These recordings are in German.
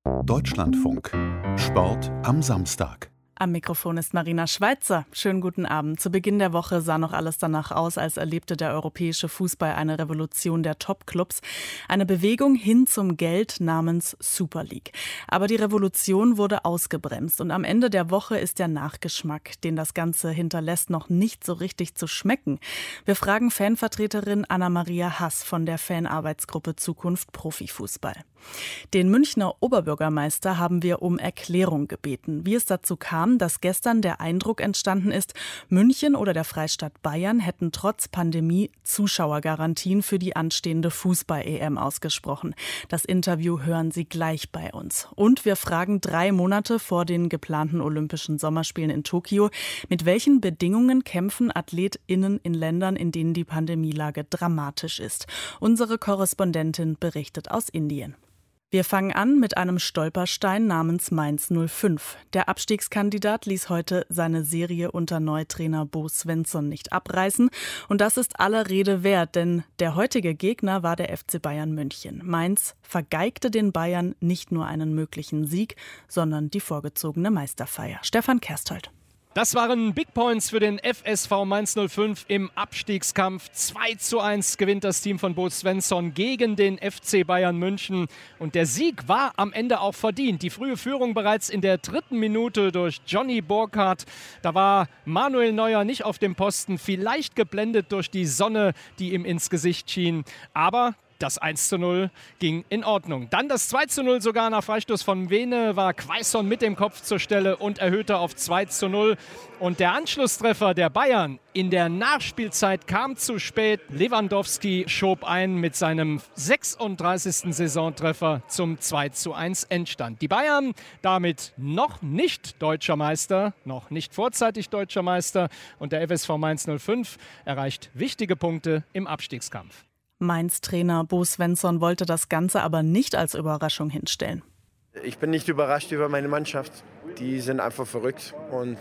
Deutschlandfunk. Sport am Samstag. Am Mikrofon ist Marina Schweitzer. Schönen guten Abend. Zu Beginn der Woche sah noch alles danach aus, als erlebte der europäische Fußball eine Revolution der Top-Clubs. Eine Bewegung hin zum Geld namens Super League. Aber die Revolution wurde ausgebremst und am Ende der Woche ist der Nachgeschmack, den das Ganze hinterlässt, noch nicht so richtig zu schmecken. Wir fragen Fanvertreterin Anna-Maria Hass von der Fanarbeitsgruppe Zukunft Profifußball. Den Münchner Oberbürgermeister haben wir um Erklärung gebeten, wie es dazu kam, dass gestern der Eindruck entstanden ist, München oder der Freistaat Bayern hätten trotz Pandemie Zuschauergarantien für die anstehende Fußball-EM ausgesprochen. Das Interview hören Sie gleich bei uns. Und wir fragen 3 Monate vor den geplanten Olympischen Sommerspielen in Tokio, mit welchen Bedingungen kämpfen AthletInnen in Ländern, in denen die Pandemielage dramatisch ist. Unsere Korrespondentin berichtet aus Indien. Wir fangen an mit einem Stolperstein namens Mainz 05. Der Abstiegskandidat ließ heute seine Serie unter Neutrainer Bo Svensson nicht abreißen. Und das ist aller Rede wert, denn der heutige Gegner war der FC Bayern München. Mainz vergeigte den Bayern nicht nur einen möglichen Sieg, sondern die vorgezogene Meisterfeier. Stefan Kersthold. Das waren Big Points für den FSV Mainz 05 im Abstiegskampf. 2:1 gewinnt das Team von Bo Svensson gegen den FC Bayern München. Und der Sieg war am Ende auch verdient. Die frühe Führung bereits in der 3. Minute durch Johnny Burkhardt. Da war Manuel Neuer nicht auf dem Posten, vielleicht geblendet durch die Sonne, die ihm ins Gesicht schien. Aber das 1:0 ging in Ordnung. Dann das 2:0 sogar nach Freistoß von Vene war Quaison mit dem Kopf zur Stelle und erhöhte auf 2:0. Und der Anschlusstreffer der Bayern in der Nachspielzeit kam zu spät. Lewandowski schob ein mit seinem 36. Saisontreffer zum 2:1 Endstand. Die Bayern damit noch nicht deutscher Meister, noch nicht vorzeitig deutscher Meister. Und der FSV Mainz 05 erreicht wichtige Punkte im Abstiegskampf. Mainz-Trainer Bo Svensson wollte das Ganze aber nicht als Überraschung hinstellen. Ich bin nicht überrascht über meine Mannschaft. Die sind einfach verrückt und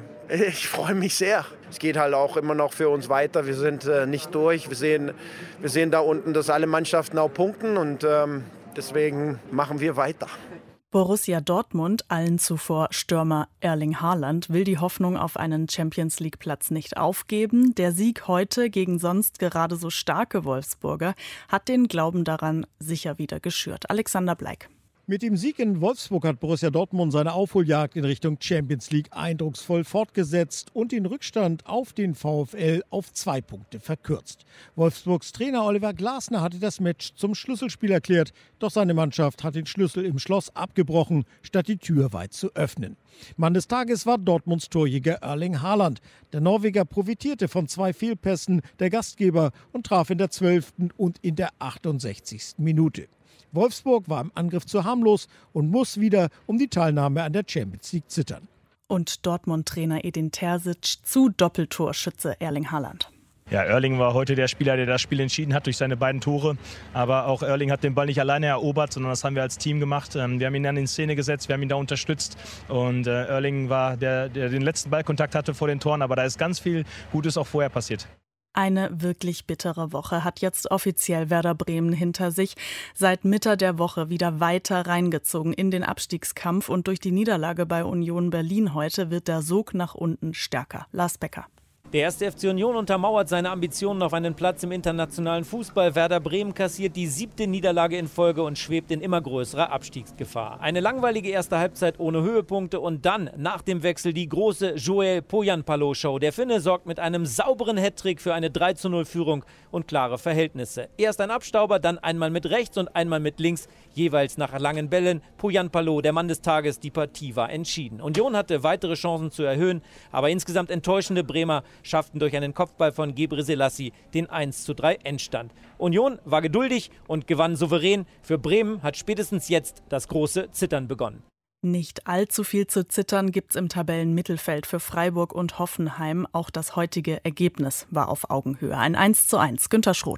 ich freue mich sehr. Es geht halt auch immer noch für uns weiter. Wir sind nicht durch. Wir sehen da unten, dass alle Mannschaften auch punkten und deswegen machen wir weiter. Borussia Dortmund, allen zuvor Stürmer Erling Haaland, will die Hoffnung auf einen Champions-League-Platz nicht aufgeben. Der Sieg heute gegen sonst gerade so starke Wolfsburger hat den Glauben daran sicher wieder geschürt. Alexander Bleik. Mit dem Sieg in Wolfsburg hat Borussia Dortmund seine Aufholjagd in Richtung Champions League eindrucksvoll fortgesetzt und den Rückstand auf den VfL auf 2 Punkte verkürzt. Wolfsburgs Trainer Oliver Glasner hatte das Match zum Schlüsselspiel erklärt, doch seine Mannschaft hat den Schlüssel im Schloss abgebrochen, statt die Tür weit zu öffnen. Mann des Tages war Dortmunds Torjäger Erling Haaland. Der Norweger profitierte von 2 Fehlpässen der Gastgeber und traf in der 12. und in der 68. Minute. Wolfsburg war im Angriff zu harmlos und muss wieder um die Teilnahme an der Champions League zittern. Und Dortmund-Trainer Edin Terzic zu Doppeltorschütze Erling Haaland. Ja, Erling war heute der Spieler, der das Spiel entschieden hat durch seine beiden Tore. Aber auch Erling hat den Ball nicht alleine erobert, sondern das haben wir als Team gemacht. Wir haben ihn dann in Szene gesetzt, wir haben ihn da unterstützt. Und Erling war der den letzten Ballkontakt hatte vor den Toren. Aber da ist ganz viel Gutes auch vorher passiert. Eine wirklich bittere Woche hat jetzt offiziell Werder Bremen hinter sich. Seit Mitte der Woche wieder weiter reingezogen in den Abstiegskampf und durch die Niederlage bei Union Berlin heute wird der Sog nach unten stärker. Lars Becker. Der 1. FC Union untermauert seine Ambitionen auf einen Platz im internationalen Fußball. Werder Bremen kassiert die 7. Niederlage in Folge und schwebt in immer größerer Abstiegsgefahr. Eine langweilige erste Halbzeit ohne Höhepunkte und dann nach dem Wechsel die große Joel Pohjanpalo-Show. Der Finne sorgt mit einem sauberen Hattrick für eine 3:0-Führung und klare Verhältnisse. Erst ein Abstauber, dann einmal mit rechts und einmal mit links, jeweils nach langen Bällen. Pohjanpalo, der Mann des Tages, die Partie war entschieden. Union hatte weitere Chancen zu erhöhen, aber insgesamt enttäuschende Bremer schafften durch einen Kopfball von Gebre Selassie den 1:3 Endstand. Union war geduldig und gewann souverän. Für Bremen hat spätestens jetzt das große Zittern begonnen. Nicht allzu viel zu zittern gibt's im Tabellenmittelfeld für Freiburg und Hoffenheim. Auch das heutige Ergebnis war auf Augenhöhe. Ein 1:1. Günter Schroth.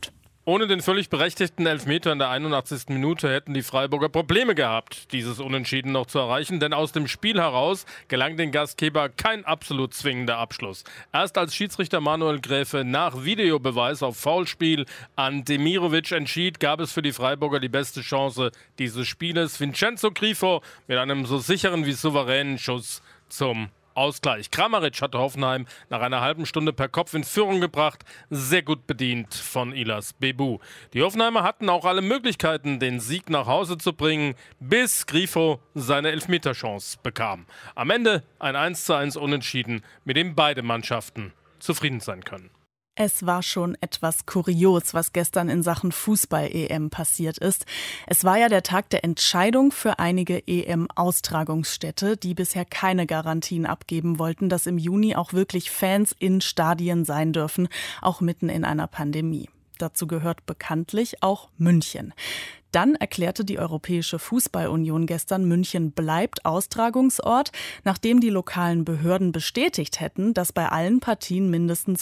Ohne den völlig berechtigten Elfmeter in der 81. Minute hätten die Freiburger Probleme gehabt, dieses Unentschieden noch zu erreichen, denn aus dem Spiel heraus gelang den Gastgeber kein absolut zwingender Abschluss. Erst als Schiedsrichter Manuel Gräfe nach Videobeweis auf Foulspiel an Demirovic entschied, gab es für die Freiburger die beste Chance dieses Spieles. Vincenzo Grifo mit einem so sicheren wie souveränen Schuss zum Ausgleich. Kramaric hatte Hoffenheim nach einer halben Stunde per Kopf in Führung gebracht. Sehr gut bedient von Ilas Bebu. Die Hoffenheimer hatten auch alle Möglichkeiten, den Sieg nach Hause zu bringen, bis Grifo seine Elfmeterchance bekam. Am Ende ein 1:1 Unentschieden, mit dem beide Mannschaften zufrieden sein können. Es war schon etwas kurios, was gestern in Sachen Fußball-EM passiert ist. Es war ja der Tag der Entscheidung für einige EM-Austragungsstädte, die bisher keine Garantien abgeben wollten, dass im Juni auch wirklich Fans in Stadien sein dürfen, auch mitten in einer Pandemie. Dazu gehört bekanntlich auch München. Dann erklärte die Europäische Fußball-Union gestern, München bleibt Austragungsort, nachdem die lokalen Behörden bestätigt hätten, dass bei allen Partien mindestens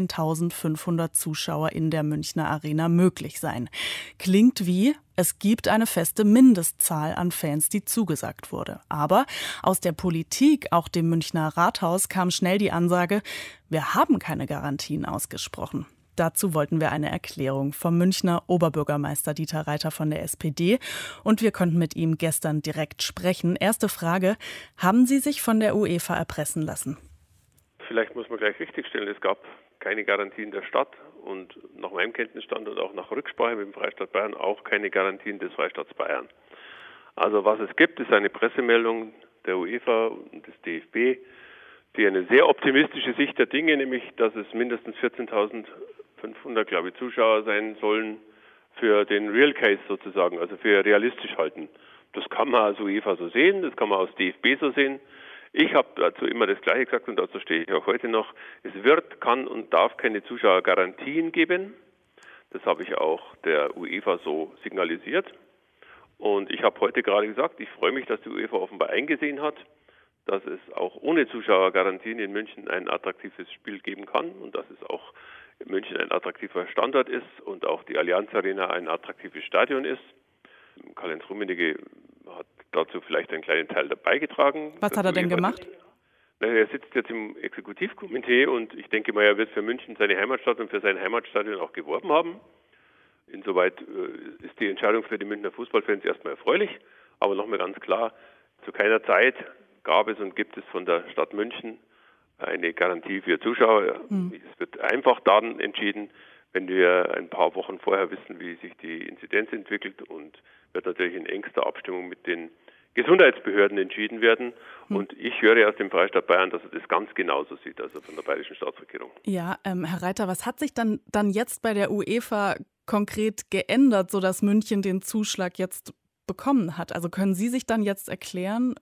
14.500 Zuschauer in der Münchner Arena möglich seien. Klingt wie, es gibt eine feste Mindestzahl an Fans, die zugesagt wurde. Aber aus der Politik, auch dem Münchner Rathaus, kam schnell die Ansage, wir haben keine Garantien ausgesprochen. Dazu wollten wir eine Erklärung vom Münchner Oberbürgermeister Dieter Reiter von der SPD und wir konnten mit ihm gestern direkt sprechen. Erste Frage, haben Sie sich von der UEFA erpressen lassen? Vielleicht muss man gleich richtigstellen, es gab keine Garantien der Stadt und nach meinem Kenntnisstand und auch nach Rücksprache mit dem Freistaat Bayern auch keine Garantien des Freistaats Bayern. Also was es gibt, ist eine Pressemeldung der UEFA und des DFB, die eine sehr optimistische Sicht der Dinge, nämlich dass es mindestens 14.500, glaube ich, Zuschauer sein sollen für den Real Case sozusagen, also für realistisch halten. Das kann man als UEFA so sehen, das kann man als DFB so sehen. Ich habe dazu immer das Gleiche gesagt und dazu stehe ich auch heute noch. Es wird, kann und darf keine Zuschauergarantien geben. Das habe ich auch der UEFA so signalisiert. Und ich habe heute gerade gesagt, ich freue mich, dass die UEFA offenbar eingesehen hat, dass es auch ohne Zuschauergarantien in München ein attraktives Spiel geben kann und dass es auch in München ein attraktiver Standort ist und auch die Allianz Arena ein attraktives Stadion ist. Karl-Heinz Rummenigge hat dazu vielleicht einen kleinen Teil beigetragen. Was hat er denn gemacht? Er sitzt jetzt im Exekutivkomitee und ich denke mal, er wird für München seine Heimatstadt und für sein Heimatstadion auch geworben haben. Insoweit ist die Entscheidung für die Münchner Fußballfans erstmal erfreulich, aber nochmal ganz klar, zu keiner Zeit gab es und gibt es von der Stadt München eine Garantie für Zuschauer. Es wird einfach dann entschieden, wenn wir ein paar Wochen vorher wissen, wie sich die Inzidenz entwickelt und wird natürlich in engster Abstimmung mit den Gesundheitsbehörden entschieden werden. Und ich höre aus dem Freistaat Bayern, dass er das ganz genauso sieht, also von der bayerischen Staatsregierung. Ja, Herr Reiter, was hat sich dann jetzt bei der UEFA konkret geändert, sodass München den Zuschlag jetzt bekommen hat? Also können Sie sich dann jetzt erklären,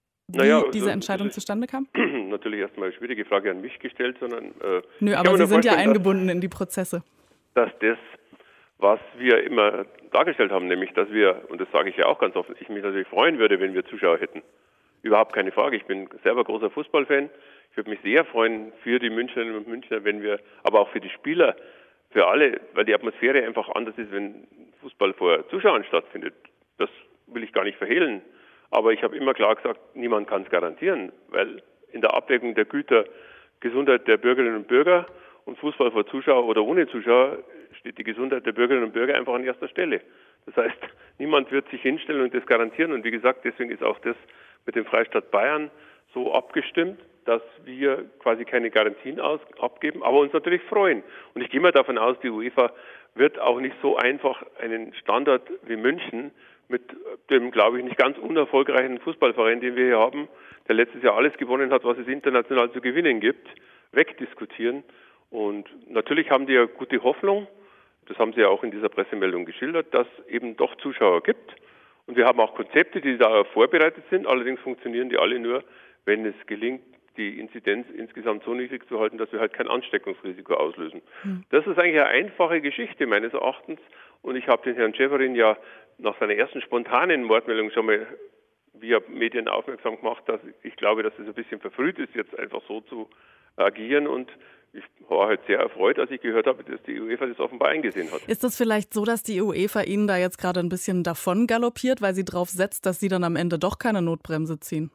wie diese Entscheidung zustande kam? Natürlich erstmal eine schwierige Frage an mich gestellt, sondern... Nö, aber Sie sind ja eingebunden in die Prozesse. Dass das, was wir immer dargestellt haben, nämlich, dass wir, und das sage ich ja auch ganz offen, ich mich natürlich freuen würde, wenn wir Zuschauer hätten. Überhaupt keine Frage. Ich bin selber großer Fußballfan. Ich würde mich sehr freuen für die Münchnerinnen und Münchner, wenn wir, aber auch für die Spieler, für alle, weil die Atmosphäre einfach anders ist, wenn Fußball vor Zuschauern stattfindet. Das will ich gar nicht verhehlen. Aber ich habe immer klar gesagt, niemand kann es garantieren, weil in der Abwägung der Güter Gesundheit der Bürgerinnen und Bürger und Fußball vor Zuschauer oder ohne Zuschauer steht die Gesundheit der Bürgerinnen und Bürger einfach an erster Stelle. Das heißt, niemand wird sich hinstellen und das garantieren. Und wie gesagt, deswegen ist auch das mit dem Freistaat Bayern so abgestimmt, dass wir quasi keine Garantien abgeben, aber uns natürlich freuen. Und ich gehe mal davon aus, die UEFA wird auch nicht so einfach einen Standort wie München mit dem, glaube ich, nicht ganz unerfolgreichen Fußballverein, den wir hier haben, der letztes Jahr alles gewonnen hat, was es international zu gewinnen gibt, wegdiskutieren. Und natürlich haben die ja gute Hoffnung, das haben sie ja auch in dieser Pressemeldung geschildert, dass eben doch Zuschauer gibt. Und wir haben auch Konzepte, die da vorbereitet sind, allerdings funktionieren die alle nur, wenn es gelingt, die Inzidenz insgesamt so niedrig zu halten, dass wir halt kein Ansteckungsrisiko auslösen. Das ist eigentlich eine einfache Geschichte meines Erachtens. Und ich habe den Herrn Schäferin ja nach seiner ersten spontanen Wortmeldung schon mal via Medien aufmerksam gemacht, dass ich glaube, dass es ein bisschen verfrüht ist, jetzt einfach so zu agieren. Und ich war halt sehr erfreut, als ich gehört habe, dass die UEFA das offenbar eingesehen hat. Ist es vielleicht so, dass die UEFA Ihnen da jetzt gerade ein bisschen davon galoppiert, weil sie drauf setzt, dass Sie dann am Ende doch keine Notbremse ziehen?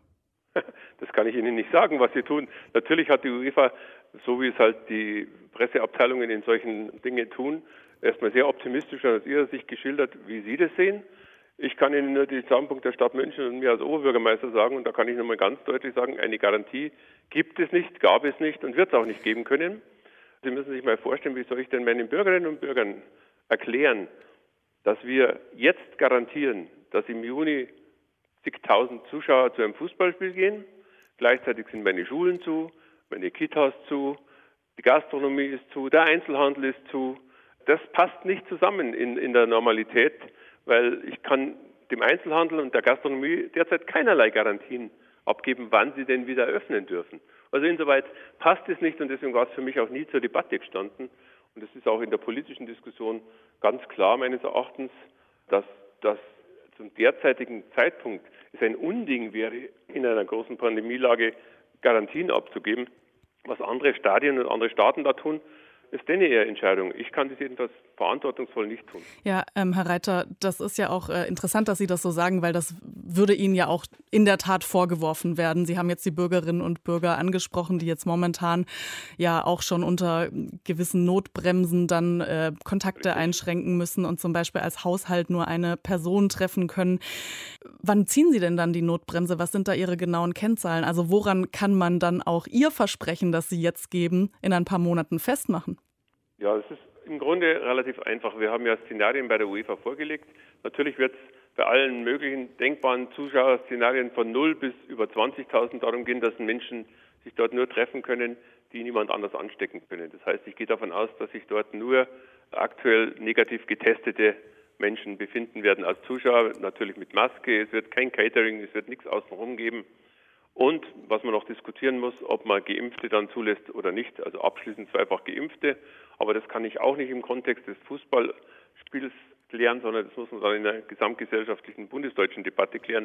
Das kann ich Ihnen nicht sagen, was sie tun. Natürlich hat die UEFA, so wie es halt die Presseabteilungen in solchen Dingen tun, erstmal sehr optimistisch aus ihrer Sicht geschildert, wie sie das sehen. Ich kann Ihnen nur den Standpunkt der Stadt München und mir als Oberbürgermeister sagen, und da kann ich nochmal ganz deutlich sagen, eine Garantie gibt es nicht, gab es nicht und wird es auch nicht geben können. Sie müssen sich mal vorstellen, wie soll ich denn meinen Bürgerinnen und Bürgern erklären, dass wir jetzt garantieren, dass im Juni zigtausend Zuschauer zu einem Fußballspiel gehen. Gleichzeitig sind meine Schulen zu, meine Kitas zu, die Gastronomie ist zu, der Einzelhandel ist zu. Das passt nicht zusammen in der Normalität, weil ich kann dem Einzelhandel und der Gastronomie derzeit keinerlei Garantien abgeben, wann sie denn wieder öffnen dürfen. Also insoweit passt es nicht und deswegen war es für mich auch nie zur Debatte gestanden. Und es ist auch in der politischen Diskussion ganz klar meines Erachtens, dass das zum derzeitigen Zeitpunkt es ein Unding wäre, in einer großen Pandemielage Garantien abzugeben. Was andere Stadien und andere Staaten da tun, ist denn ihre Entscheidung. Ich kann das jedenfalls verantwortungsvoll nicht tun. Ja, Herr Reiter, das ist ja auch interessant, dass Sie das so sagen, weil das würde Ihnen ja auch in der Tat vorgeworfen werden. Sie haben jetzt die Bürgerinnen und Bürger angesprochen, die jetzt momentan ja auch schon unter gewissen Notbremsen dann Kontakte einschränken müssen und zum Beispiel als Haushalt nur eine Person treffen können. Wann ziehen Sie denn dann die Notbremse? Was sind da Ihre genauen Kennzahlen? Also woran kann man dann auch Ihr Versprechen, das Sie jetzt geben, in ein paar Monaten festmachen? Ja, es ist im Grunde relativ einfach. Wir haben ja Szenarien bei der UEFA vorgelegt. Natürlich wird es bei allen möglichen denkbaren Zuschauerszenarien von 0 bis über 20.000 darum gehen, dass Menschen sich dort nur treffen können, die niemand anders anstecken können. Das heißt, ich gehe davon aus, dass sich dort nur aktuell negativ getestete Menschen befinden werden als Zuschauer, natürlich mit Maske. Es wird kein Catering, es wird nichts außenrum geben. Und was man noch diskutieren muss, ob man Geimpfte dann zulässt oder nicht, also abschließend zweifach Geimpfte. Aber das kann ich auch nicht im Kontext des Fußballspiels klären, sondern das muss man dann in einer gesamtgesellschaftlichen bundesdeutschen Debatte klären,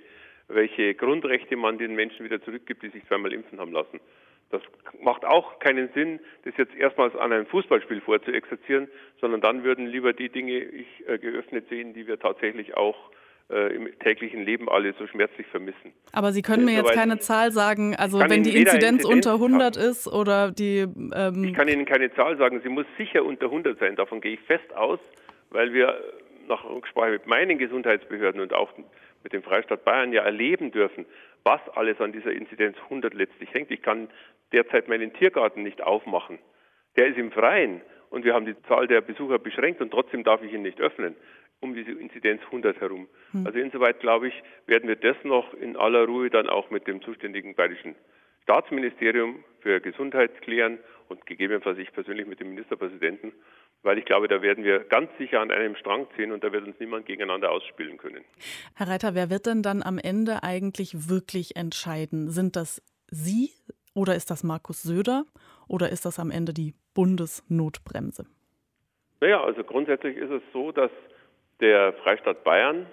welche Grundrechte man den Menschen wieder zurückgibt, die sich zweimal impfen haben lassen. Das macht auch keinen Sinn, das jetzt erstmals an einem Fußballspiel vorzuexerzieren, sondern dann würden lieber die Dinge geöffnet sehen, die wir tatsächlich auch im täglichen Leben alle so schmerzlich vermissen. Aber Sie können mir jetzt keine Zahl sagen, also wenn die Inzidenz unter 100 ist oder die... Ich kann Ihnen keine Zahl sagen, sie muss sicher unter 100 sein, davon gehe ich fest aus, weil wir nach Rücksprache mit meinen Gesundheitsbehörden und auch mit dem Freistaat Bayern ja erleben dürfen, was alles an dieser Inzidenz 100 letztlich hängt. Ich kann derzeit meinen Tiergarten nicht aufmachen. Der ist im Freien und wir haben die Zahl der Besucher beschränkt und trotzdem darf ich ihn nicht öffnen, um diese Inzidenz 100 herum. Also insoweit, glaube ich, werden wir das noch in aller Ruhe dann auch mit dem zuständigen bayerischen Staatsministerium für Gesundheit klären und gegebenenfalls ich persönlich mit dem Ministerpräsidenten, weil ich glaube, da werden wir ganz sicher an einem Strang ziehen und da wird uns niemand gegeneinander ausspielen können. Herr Reiter, wer wird denn dann am Ende eigentlich wirklich entscheiden? Sind das Sie oder ist das Markus Söder oder ist das am Ende die Bundesnotbremse? Naja, also grundsätzlich ist es so, dass der Freistaat Bayern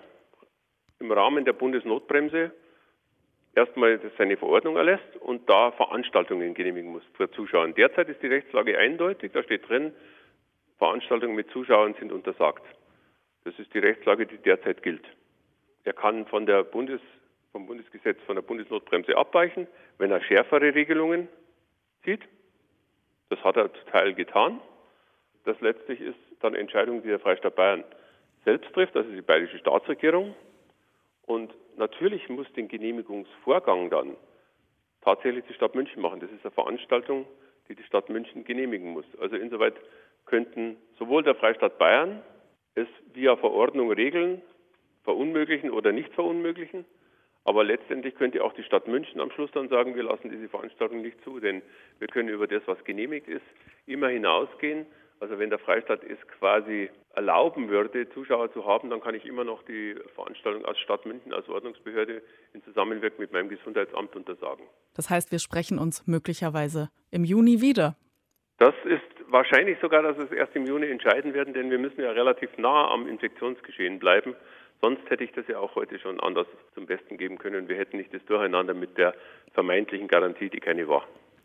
im Rahmen der Bundesnotbremse erstmal seine Verordnung erlässt und da Veranstaltungen genehmigen muss für Zuschauer. Derzeit ist die Rechtslage eindeutig, da steht drin, Veranstaltungen mit Zuschauern sind untersagt. Das ist die Rechtslage, die derzeit gilt. Er kann vom Bundesgesetz, von der Bundesnotbremse abweichen, wenn er schärfere Regelungen zieht. Das hat er zum Teil getan. Das letztlich ist dann eine Entscheidung, die der Freistaat Bayern selbst trifft, also die bayerische Staatsregierung. Und natürlich muss den Genehmigungsvorgang dann tatsächlich die Stadt München machen. Das ist eine Veranstaltung, die die Stadt München genehmigen muss. Also insoweit könnten sowohl der Freistaat Bayern es via Verordnung regeln, verunmöglichen oder nicht verunmöglichen. Aber letztendlich könnte auch die Stadt München am Schluss dann sagen, wir lassen diese Veranstaltung nicht zu, denn wir können über das, was genehmigt ist, immer hinausgehen. Also wenn der Freistaat es quasi erlauben würde, Zuschauer zu haben, dann kann ich immer noch die Veranstaltung als Stadt München, als Ordnungsbehörde in Zusammenwirkung mit meinem Gesundheitsamt untersagen. Das heißt, wir sprechen uns möglicherweise im Juni wieder. Das ist wahrscheinlich sogar, dass wir es erst im Juni entscheiden werden, denn wir müssen ja relativ nah am Infektionsgeschehen bleiben. Sonst hätte ich das ja auch heute schon anders zum Besten geben können. Wir hätten nicht das Durcheinander mit der vermeintlichen Garantie, die keine war.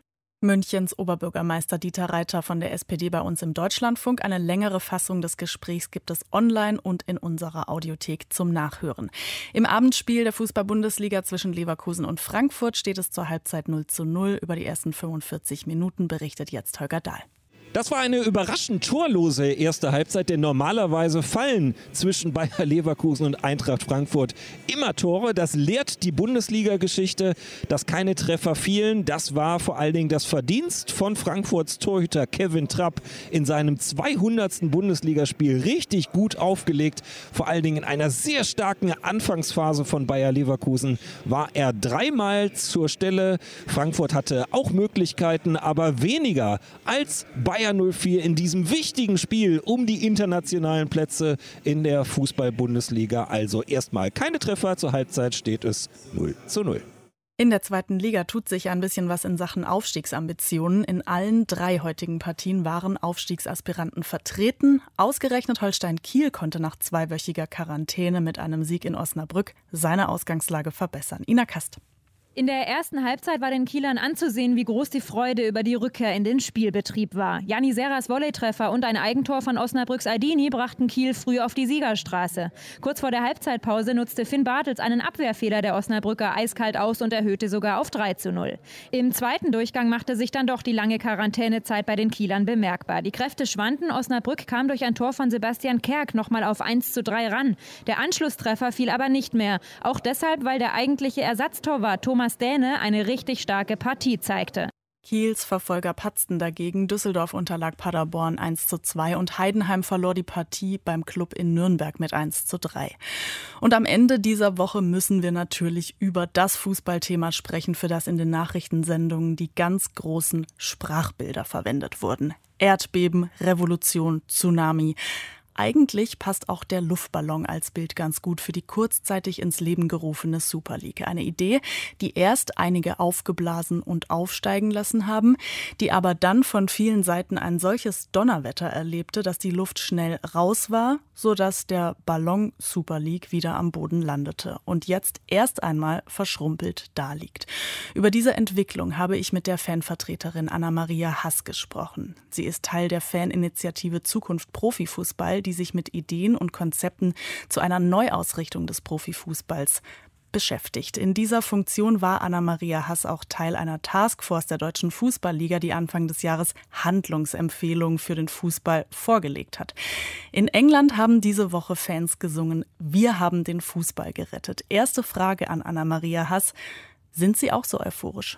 Münchens Oberbürgermeister Dieter Reiter von der SPD bei uns im Deutschlandfunk. Eine längere Fassung des Gesprächs gibt es online und in unserer Audiothek zum Nachhören. Im Abendspiel der Fußball-Bundesliga zwischen Leverkusen und Frankfurt steht es zur Halbzeit 0:0. Über die ersten 45 Minuten berichtet jetzt Holger Dahl. Das war eine überraschend torlose erste Halbzeit, denn normalerweise fallen zwischen Bayer Leverkusen und Eintracht Frankfurt immer Tore. Das lehrt die Bundesliga-Geschichte, dass keine Treffer fielen. Das war vor allen Dingen das Verdienst von Frankfurts Torhüter Kevin Trapp in seinem 200. Bundesligaspiel. Richtig gut aufgelegt, vor allen Dingen in einer sehr starken Anfangsphase von Bayer Leverkusen war er dreimal zur Stelle. Frankfurt hatte auch Möglichkeiten, aber weniger als Bayer 04 in diesem wichtigen Spiel um die internationalen Plätze in der Fußball-Bundesliga. Also erstmal keine Treffer, zur Halbzeit steht es 0:0. In der zweiten Liga tut sich ein bisschen was in Sachen Aufstiegsambitionen. In allen 3 heutigen Partien waren Aufstiegsaspiranten vertreten. Ausgerechnet Holstein Kiel konnte nach 2-wöchiger Quarantäne mit einem Sieg in Osnabrück seine Ausgangslage verbessern. Ina Kast. In der ersten Halbzeit war den Kielern anzusehen, wie groß die Freude über die Rückkehr in den Spielbetrieb war. Janni Serras Volleytreffer und ein Eigentor von Osnabrücks Aydini brachten Kiel früh auf die Siegerstraße. Kurz vor der Halbzeitpause nutzte Finn Bartels einen Abwehrfehler der Osnabrücker eiskalt aus und erhöhte sogar auf 3:0. Im zweiten Durchgang machte sich dann doch die lange Quarantänezeit bei den Kielern bemerkbar. Die Kräfte schwanden, Osnabrück kam durch ein Tor von Sebastian Kerk nochmal auf 1:3 ran. Der Anschlusstreffer fiel aber nicht mehr. Auch deshalb, weil der eigentliche Ersatztorwart Thomas Däne eine richtig starke Partie zeigte. Kiels Verfolger patzten dagegen. Düsseldorf unterlag Paderborn 1:2 und Heidenheim verlor die Partie beim Club in Nürnberg mit 1:3. Und am Ende dieser Woche müssen wir natürlich über das Fußballthema sprechen, für das in den Nachrichtensendungen die ganz großen Sprachbilder verwendet wurden. Erdbeben, Revolution, Tsunami. Eigentlich passt auch der Luftballon als Bild ganz gut für die kurzzeitig ins Leben gerufene Super League. Eine Idee, die erst einige aufgeblasen und aufsteigen lassen haben, die aber dann von vielen Seiten ein solches Donnerwetter erlebte, dass die Luft schnell raus war, sodass der Ballon Super League wieder am Boden landete und jetzt erst einmal verschrumpelt daliegt. Über diese Entwicklung habe ich mit der Fanvertreterin Anna-Maria Hass gesprochen. Sie ist Teil der Faninitiative Zukunft Profifußball, die sich mit Ideen und Konzepten zu einer Neuausrichtung des Profifußballs beschäftigt. In dieser Funktion war Anna-Maria Hass auch Teil einer Taskforce der Deutschen Fußballliga, die Anfang des Jahres Handlungsempfehlungen für den Fußball vorgelegt hat. In England haben diese Woche Fans gesungen: Wir haben den Fußball gerettet. Erste Frage an Anna-Maria Hass: Sind Sie auch so euphorisch?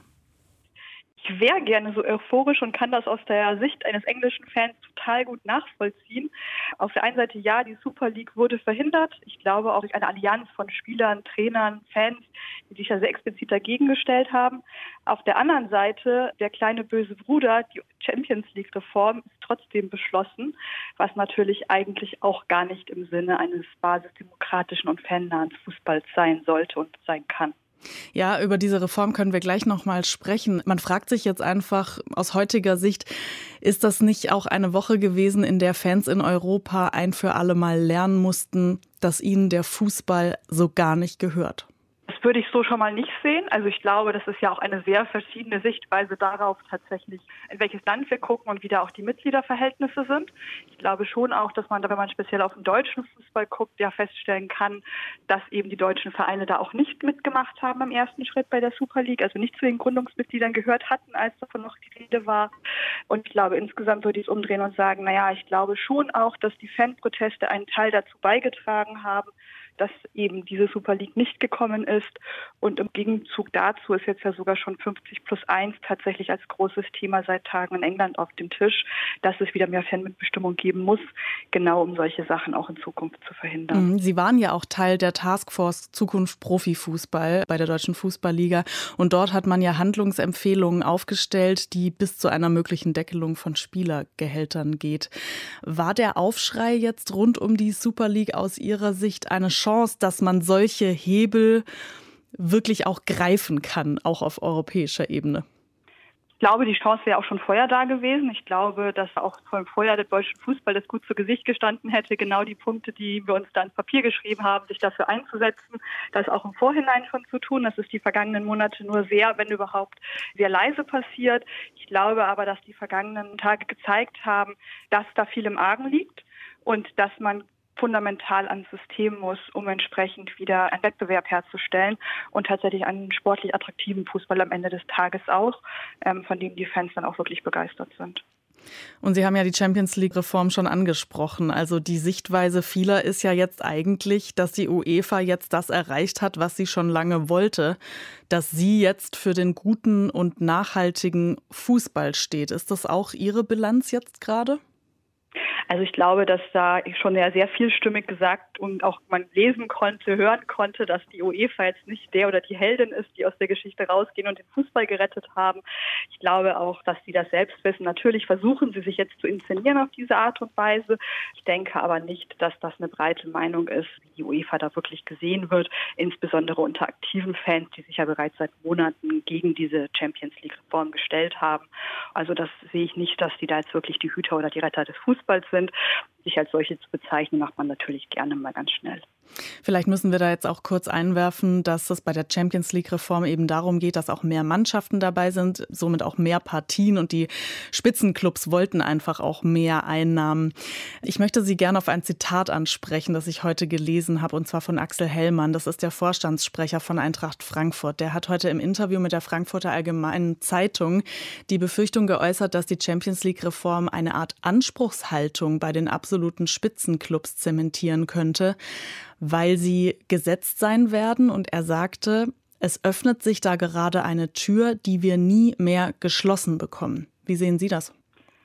Ich wäre gerne so euphorisch und kann das aus der Sicht eines englischen Fans total gut nachvollziehen. Auf der einen Seite ja, die Super League wurde verhindert. Ich glaube auch durch eine Allianz von Spielern, Trainern, Fans, die sich ja sehr explizit dagegen gestellt haben. Auf der anderen Seite, der kleine böse Bruder, die Champions League Reform ist trotzdem beschlossen, was natürlich eigentlich auch gar nicht im Sinne eines basisdemokratischen und fannahen Fußballs sein sollte und sein kann. Ja, über diese Reform können wir gleich noch mal sprechen. Man fragt sich jetzt einfach aus heutiger Sicht, ist das nicht auch eine Woche gewesen, in der Fans in Europa ein für alle Mal lernen mussten, dass ihnen der Fußball so gar nicht gehört? Das würde ich so schon mal nicht sehen. Also ich glaube, das ist ja auch eine sehr verschiedene Sichtweise darauf tatsächlich, in welches Land wir gucken und wie da auch die Mitgliederverhältnisse sind. Ich glaube schon auch, dass man da, wenn man speziell auf den deutschen Fußball guckt, ja feststellen kann, dass eben die deutschen Vereine da auch nicht mitgemacht haben im ersten Schritt bei der Super League, also nicht zu den Gründungsmitgliedern gehört hatten, als davon noch die Rede war. Und ich glaube, insgesamt würde ich es umdrehen und sagen, naja, ich glaube schon auch, dass die Fanproteste einen Teil dazu beigetragen haben, dass eben diese Super League nicht gekommen ist. Und im Gegenzug dazu ist jetzt ja sogar schon 50+1 tatsächlich als großes Thema seit Tagen in England auf dem Tisch, dass es wieder mehr Fanmitbestimmung geben muss, genau um solche Sachen auch in Zukunft zu verhindern. Sie waren ja auch Teil der Taskforce Zukunft Profifußball bei der Deutschen Fußballliga. Und dort hat man ja Handlungsempfehlungen aufgestellt, die bis zu einer möglichen Deckelung von Spielergehältern geht. War der Aufschrei jetzt rund um die Super League aus Ihrer Sicht eine Chance, dass man solche Hebel wirklich auch greifen kann, auch auf europäischer Ebene? Ich glaube, die Chance wäre auch schon vorher da gewesen. Ich glaube, dass auch vorher der deutsche Fußball das gut zu Gesicht gestanden hätte, genau die Punkte, die wir uns da ins Papier geschrieben haben, sich dafür einzusetzen, das auch im Vorhinein schon zu tun. Das ist die vergangenen Monate nur sehr, wenn überhaupt, sehr leise passiert. Ich glaube aber, dass die vergangenen Tage gezeigt haben, dass da viel im Argen liegt und dass man fundamental ans System muss, um entsprechend wieder einen Wettbewerb herzustellen und tatsächlich einen sportlich attraktiven Fußball am Ende des Tages auch, von dem die Fans dann auch wirklich begeistert sind. Und Sie haben ja die Champions-League-Reform schon angesprochen. Also die Sichtweise vieler ist ja jetzt eigentlich, dass die UEFA jetzt das erreicht hat, was sie schon lange wollte, dass sie jetzt für den guten und nachhaltigen Fußball steht. Ist das auch Ihre Bilanz jetzt gerade? Also ich glaube, dass da schon sehr vielstimmig gesagt und auch man lesen konnte, hören konnte, dass die UEFA jetzt nicht der oder die Heldin ist, die aus der Geschichte rausgehen und den Fußball gerettet haben. Ich glaube auch, dass sie das selbst wissen. Natürlich versuchen sie sich jetzt zu inszenieren auf diese Art und Weise. Ich denke aber nicht, dass das eine breite Meinung ist, wie die UEFA da wirklich gesehen wird, insbesondere unter aktiven Fans, die sich ja bereits seit Monaten gegen diese Champions-League-Reform gestellt haben. Also das sehe ich nicht, dass die da jetzt wirklich die Hüter oder die Retter des Fußballs sind. Sich als solche zu bezeichnen, macht man natürlich gerne mal ganz schnell. Vielleicht müssen wir da jetzt auch kurz einwerfen, dass es bei der Champions-League-Reform eben darum geht, dass auch mehr Mannschaften dabei sind, somit auch mehr Partien und die Spitzenclubs wollten einfach auch mehr Einnahmen. Ich möchte Sie gerne auf ein Zitat ansprechen, das ich heute gelesen habe, und zwar von Axel Hellmann. Das ist der Vorstandssprecher von Eintracht Frankfurt. Der hat heute im Interview mit der Frankfurter Allgemeinen Zeitung die Befürchtung geäußert, dass die Champions-League-Reform eine Art Anspruchshaltung bei den absoluten Spitzenclubs zementieren könnte, weil sie gesetzt sein werden. Und er sagte, es öffnet sich da gerade eine Tür, die wir nie mehr geschlossen bekommen. Wie sehen Sie das?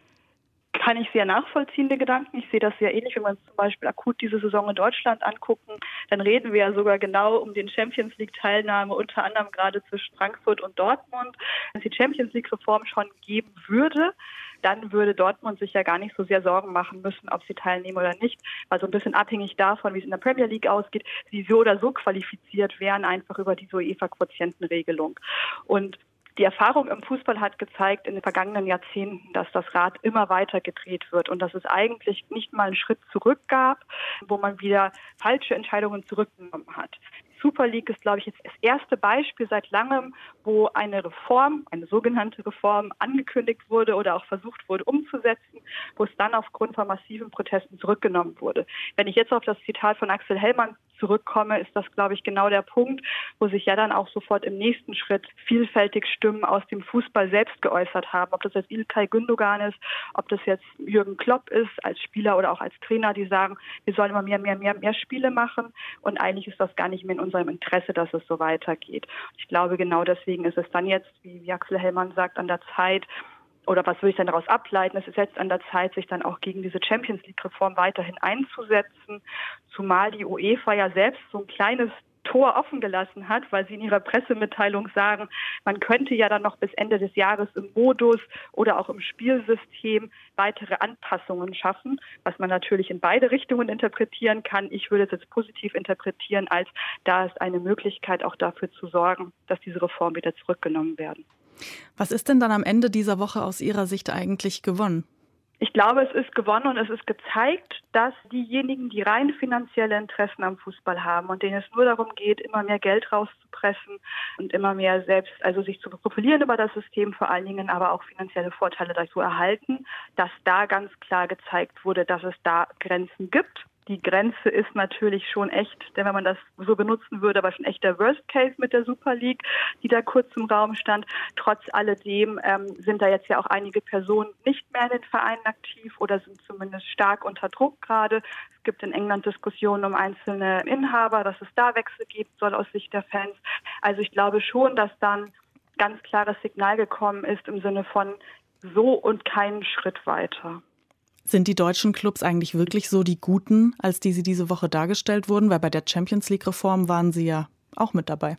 Kann ich sehr nachvollziehen, den Gedanken. Ich sehe das sehr ähnlich, wenn wir uns zum Beispiel akut diese Saison in Deutschland angucken. Dann reden wir ja sogar genau um den Champions-League-Teilnahme, unter anderem gerade zwischen Frankfurt und Dortmund. Wenn es die Champions-League-Reform schon geben würde, dann würde Dortmund sich ja gar nicht so sehr Sorgen machen müssen, ob sie teilnehmen oder nicht, weil so ein bisschen abhängig davon, wie es in der Premier League ausgeht, sie so oder so qualifiziert wären, einfach über diese UEFA-Quotientenregelung. Und die Erfahrung im Fußball hat gezeigt in den vergangenen Jahrzehnten, dass das Rad immer weiter gedreht wird und dass es eigentlich nicht mal einen Schritt zurück gab, wo man wieder falsche Entscheidungen zurückgenommen hat. Die Super League ist, glaube ich, jetzt das erste Beispiel seit langem, wo eine Reform, eine sogenannte Reform, angekündigt wurde oder auch versucht wurde umzusetzen, wo es dann aufgrund von massiven Protesten zurückgenommen wurde. Wenn ich jetzt auf das Zitat von Axel Hellmann zurückkomme, ist das, glaube ich, genau der Punkt, wo sich ja dann auch sofort im nächsten Schritt vielfältig Stimmen aus dem Fußball selbst geäußert haben. Ob das jetzt İlkay Gündoğan ist, ob das jetzt Jürgen Klopp ist, als Spieler oder auch als Trainer, die sagen, wir sollen immer mehr Spiele machen und eigentlich ist das gar nicht mehr in unserem Interesse, dass es so weitergeht. Ich glaube, genau deswegen ist es dann jetzt, wie Axel Hellmann sagt, an der Zeit, oder was würde ich dann daraus ableiten? Es ist jetzt an der Zeit, sich dann auch gegen diese Champions-League-Reform weiterhin einzusetzen, zumal die UEFA ja selbst so ein kleines Tor offen gelassen hat, weil sie in ihrer Pressemitteilung sagen, man könnte ja dann noch bis Ende des Jahres im Modus oder auch im Spielsystem weitere Anpassungen schaffen, was man natürlich in beide Richtungen interpretieren kann. Ich würde es jetzt positiv interpretieren, als da ist eine Möglichkeit auch dafür zu sorgen, dass diese Reformen wieder zurückgenommen werden. Was ist denn dann am Ende dieser Woche aus Ihrer Sicht eigentlich gewonnen? Ich glaube, es ist gewonnen und es ist gezeigt, dass diejenigen, die rein finanzielle Interessen am Fußball haben und denen es nur darum geht, immer mehr Geld rauszupressen und immer mehr selbst, also sich zu profilieren über das System, vor allen Dingen aber auch finanzielle Vorteile dazu erhalten, dass da ganz klar gezeigt wurde, dass es da Grenzen gibt. Die Grenze ist natürlich schon echt, denn wenn man das so benutzen würde, aber schon echt der Worst Case mit der Super League, die da kurz im Raum stand. Trotz alledem sind da jetzt ja auch einige Personen nicht mehr in den Vereinen aktiv oder sind zumindest stark unter Druck gerade. Es gibt in England Diskussionen um einzelne Inhaber, dass es da Wechsel geben soll aus Sicht der Fans. Also ich glaube schon, dass dann ganz klares Signal gekommen ist im Sinne von so und keinen Schritt weiter. Sind die deutschen Clubs eigentlich wirklich so die Guten, als die sie diese Woche dargestellt wurden? Weil bei der Champions-League-Reform waren sie ja auch mit dabei.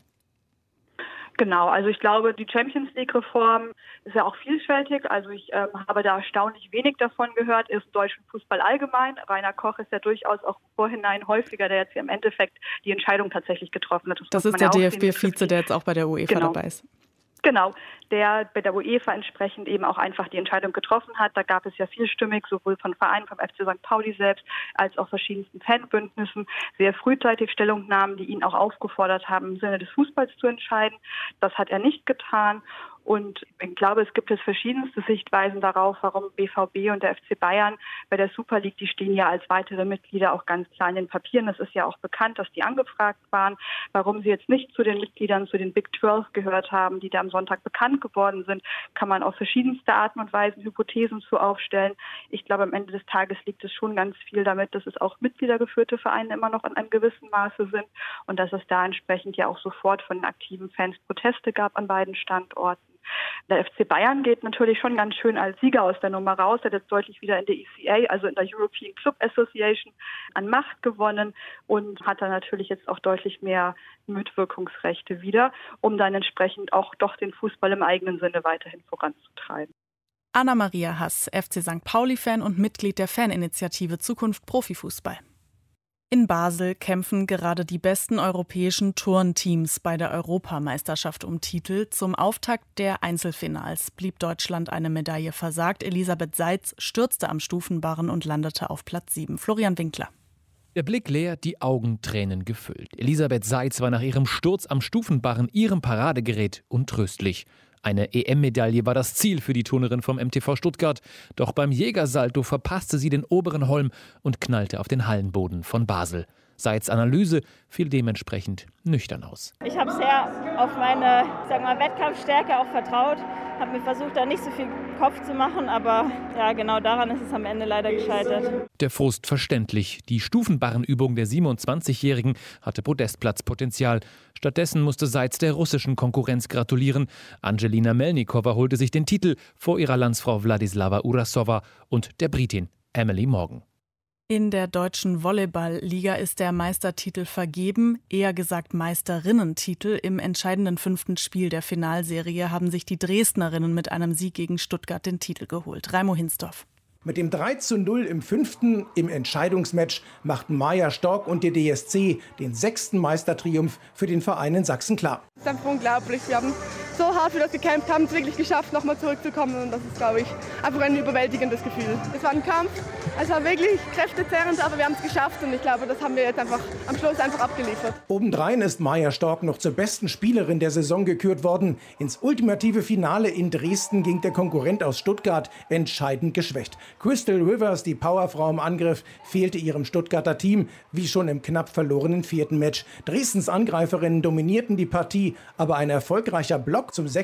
Genau, also ich glaube, die Champions-League-Reform ist ja auch vielfältig. Also ich habe da erstaunlich wenig davon gehört, ist im deutschen Fußball allgemein. Rainer Koch ist ja durchaus auch im Vorhinein häufiger, der jetzt im Endeffekt die Entscheidung tatsächlich getroffen hat. Das ist der DFB-Vize, der jetzt auch bei der UEFA dabei ist. Genau, der bei der UEFA entsprechend eben auch einfach die Entscheidung getroffen hat. Da gab es ja vielstimmig, sowohl von Vereinen, vom FC St. Pauli selbst, als auch verschiedensten Fanbündnissen, sehr frühzeitig Stellungnahmen, die ihn auch aufgefordert haben, im Sinne des Fußballs zu entscheiden. Das hat er nicht getan. Und ich glaube, es gibt jetzt verschiedenste Sichtweisen darauf, warum BVB und der FC Bayern bei der Super League, die stehen ja als weitere Mitglieder auch ganz klar in den Papieren. Das ist ja auch bekannt, dass die angefragt waren, warum sie jetzt nicht zu den Mitgliedern, zu den Big 12 gehört haben, die da am Sonntag bekannt geworden sind, kann man auf verschiedenste Arten und Weisen Hypothesen zu aufstellen. Ich glaube, am Ende des Tages liegt es schon ganz viel damit, dass es auch mitgliedergeführte Vereine immer noch in einem gewissen Maße sind und dass es da entsprechend ja auch sofort von den aktiven Fans Proteste gab an beiden Standorten. Der FC Bayern geht natürlich schon ganz schön als Sieger aus der Nummer raus. Er hat jetzt deutlich wieder in der ECA, also in der European Club Association, an Macht gewonnen und hat dann natürlich jetzt auch deutlich mehr Mitwirkungsrechte wieder, um dann entsprechend auch doch den Fußball im eigenen Sinne weiterhin voranzutreiben. Anna-Maria Hass, FC St. Pauli-Fan und Mitglied der Faninitiative Zukunft Profifußball. In Basel kämpfen gerade die besten europäischen Turnteams bei der Europameisterschaft um Titel. Zum Auftakt der Einzelfinals blieb Deutschland eine Medaille versagt. Elisabeth Seitz stürzte am Stufenbarren und landete auf Platz 7. Florian Winkler. Der Blick leer, die Augen Tränen gefüllt. Elisabeth Seitz war nach ihrem Sturz am Stufenbarren ihrem Paradegerät untröstlich. Eine EM-Medaille war das Ziel für die Turnerin vom MTV Stuttgart. Doch beim Jägersalto verpasste sie den oberen Holm und knallte auf den Hallenboden von Basel. Seitz' Analyse fiel dementsprechend nüchtern aus. Ich habe sehr auf meine Wettkampfstärke auch vertraut. Habe mir versucht, da nicht so viel Kopf zu machen, aber ja, genau daran ist es am Ende leider gescheitert. Der Frust verständlich. Die Stufenbarrenübung der 27-Jährigen hatte Podestplatzpotenzial. Stattdessen musste Seitz der russischen Konkurrenz gratulieren. Angelina Melnikova holte sich den Titel vor ihrer Landsfrau Wladislava Urasova und der Britin Emily Morgan. In der deutschen Volleyball-Liga ist der Meistertitel vergeben, eher gesagt Meisterinnentitel. Im entscheidenden 5. Spiel der Finalserie haben sich die Dresdnerinnen mit einem Sieg gegen Stuttgart den Titel geholt. Raimo Hinsdorf. Mit dem 3:0 im 5. im Entscheidungsmatch machten Maja Stork und der DSC den 6. Meistertriumph für den Verein in Sachsen klar. Das ist einfach unglaublich. Wir haben so hart für das gekämpft, haben es wirklich geschafft, nochmal zurückzukommen. Und das ist, glaube ich, einfach ein überwältigendes Gefühl. Es war ein Kampf, es war wirklich kräftezehrend, aber wir haben es geschafft. Und ich glaube, das haben wir jetzt einfach am Schluss einfach abgeliefert. Obendrein ist Maja Stork noch zur besten Spielerin der Saison gekürt worden. Ins ultimative Finale in Dresden ging der Konkurrent aus Stuttgart entscheidend geschwächt. Crystal Rivers, die Powerfrau im Angriff, fehlte ihrem Stuttgarter Team, wie schon im knapp verlorenen 4. Match. Dresdens Angreiferinnen dominierten die Partie, aber ein erfolgreicher Block zum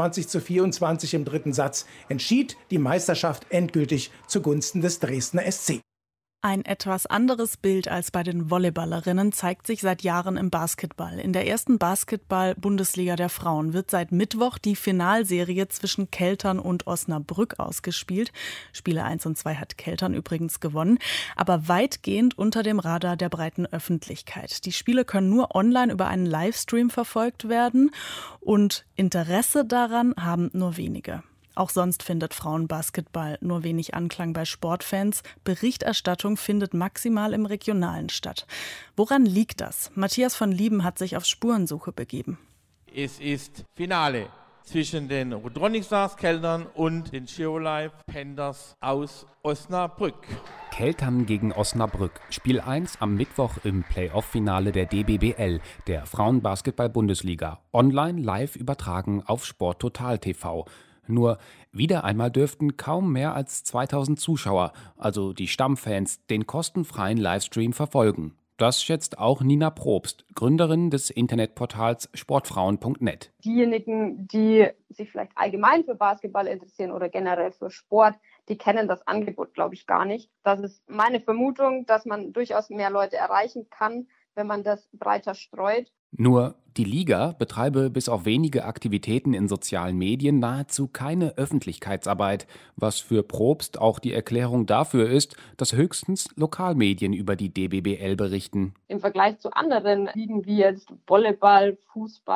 26:24 im 3. Satz entschied die Meisterschaft endgültig zugunsten des Dresdner SC. Ein etwas anderes Bild als bei den Volleyballerinnen zeigt sich seit Jahren im Basketball. In der ersten Basketball-Bundesliga der Frauen wird seit Mittwoch die Finalserie zwischen Keltern und Osnabrück ausgespielt. Spiele 1 und 2 hat Keltern übrigens gewonnen, aber weitgehend unter dem Radar der breiten Öffentlichkeit. Die Spiele können nur online über einen Livestream verfolgt werden und Interesse daran haben nur wenige. Auch sonst findet Frauenbasketball nur wenig Anklang bei Sportfans. Berichterstattung findet maximal im Regionalen statt. Woran liegt das? Matthias von Lieben hat sich auf Spurensuche begeben. Es ist Finale zwischen den Rudronic Stars Keltern und den Chirolife Panthers aus Osnabrück. Keltern gegen Osnabrück. Spiel 1 am Mittwoch im Playoff-Finale der DBBL, der Frauenbasketball-Bundesliga. Online live übertragen auf Sporttotal TV. Nur wieder einmal dürften kaum mehr als 2000 Zuschauer, also die Stammfans, den kostenfreien Livestream verfolgen. Das schätzt auch Nina Probst, Gründerin des Internetportals sportfrauen.net. Diejenigen, die sich vielleicht allgemein für Basketball interessieren oder generell für Sport, die kennen das Angebot, glaube ich, gar nicht. Das ist meine Vermutung, dass man durchaus mehr Leute erreichen kann, wenn man das breiter streut. Nur die Liga betreibe bis auf wenige Aktivitäten in sozialen Medien nahezu keine Öffentlichkeitsarbeit, was für Probst auch die Erklärung dafür ist, dass höchstens Lokalmedien über die DBBL berichten. Im Vergleich zu anderen Ligen wie jetzt Volleyball, Fußball,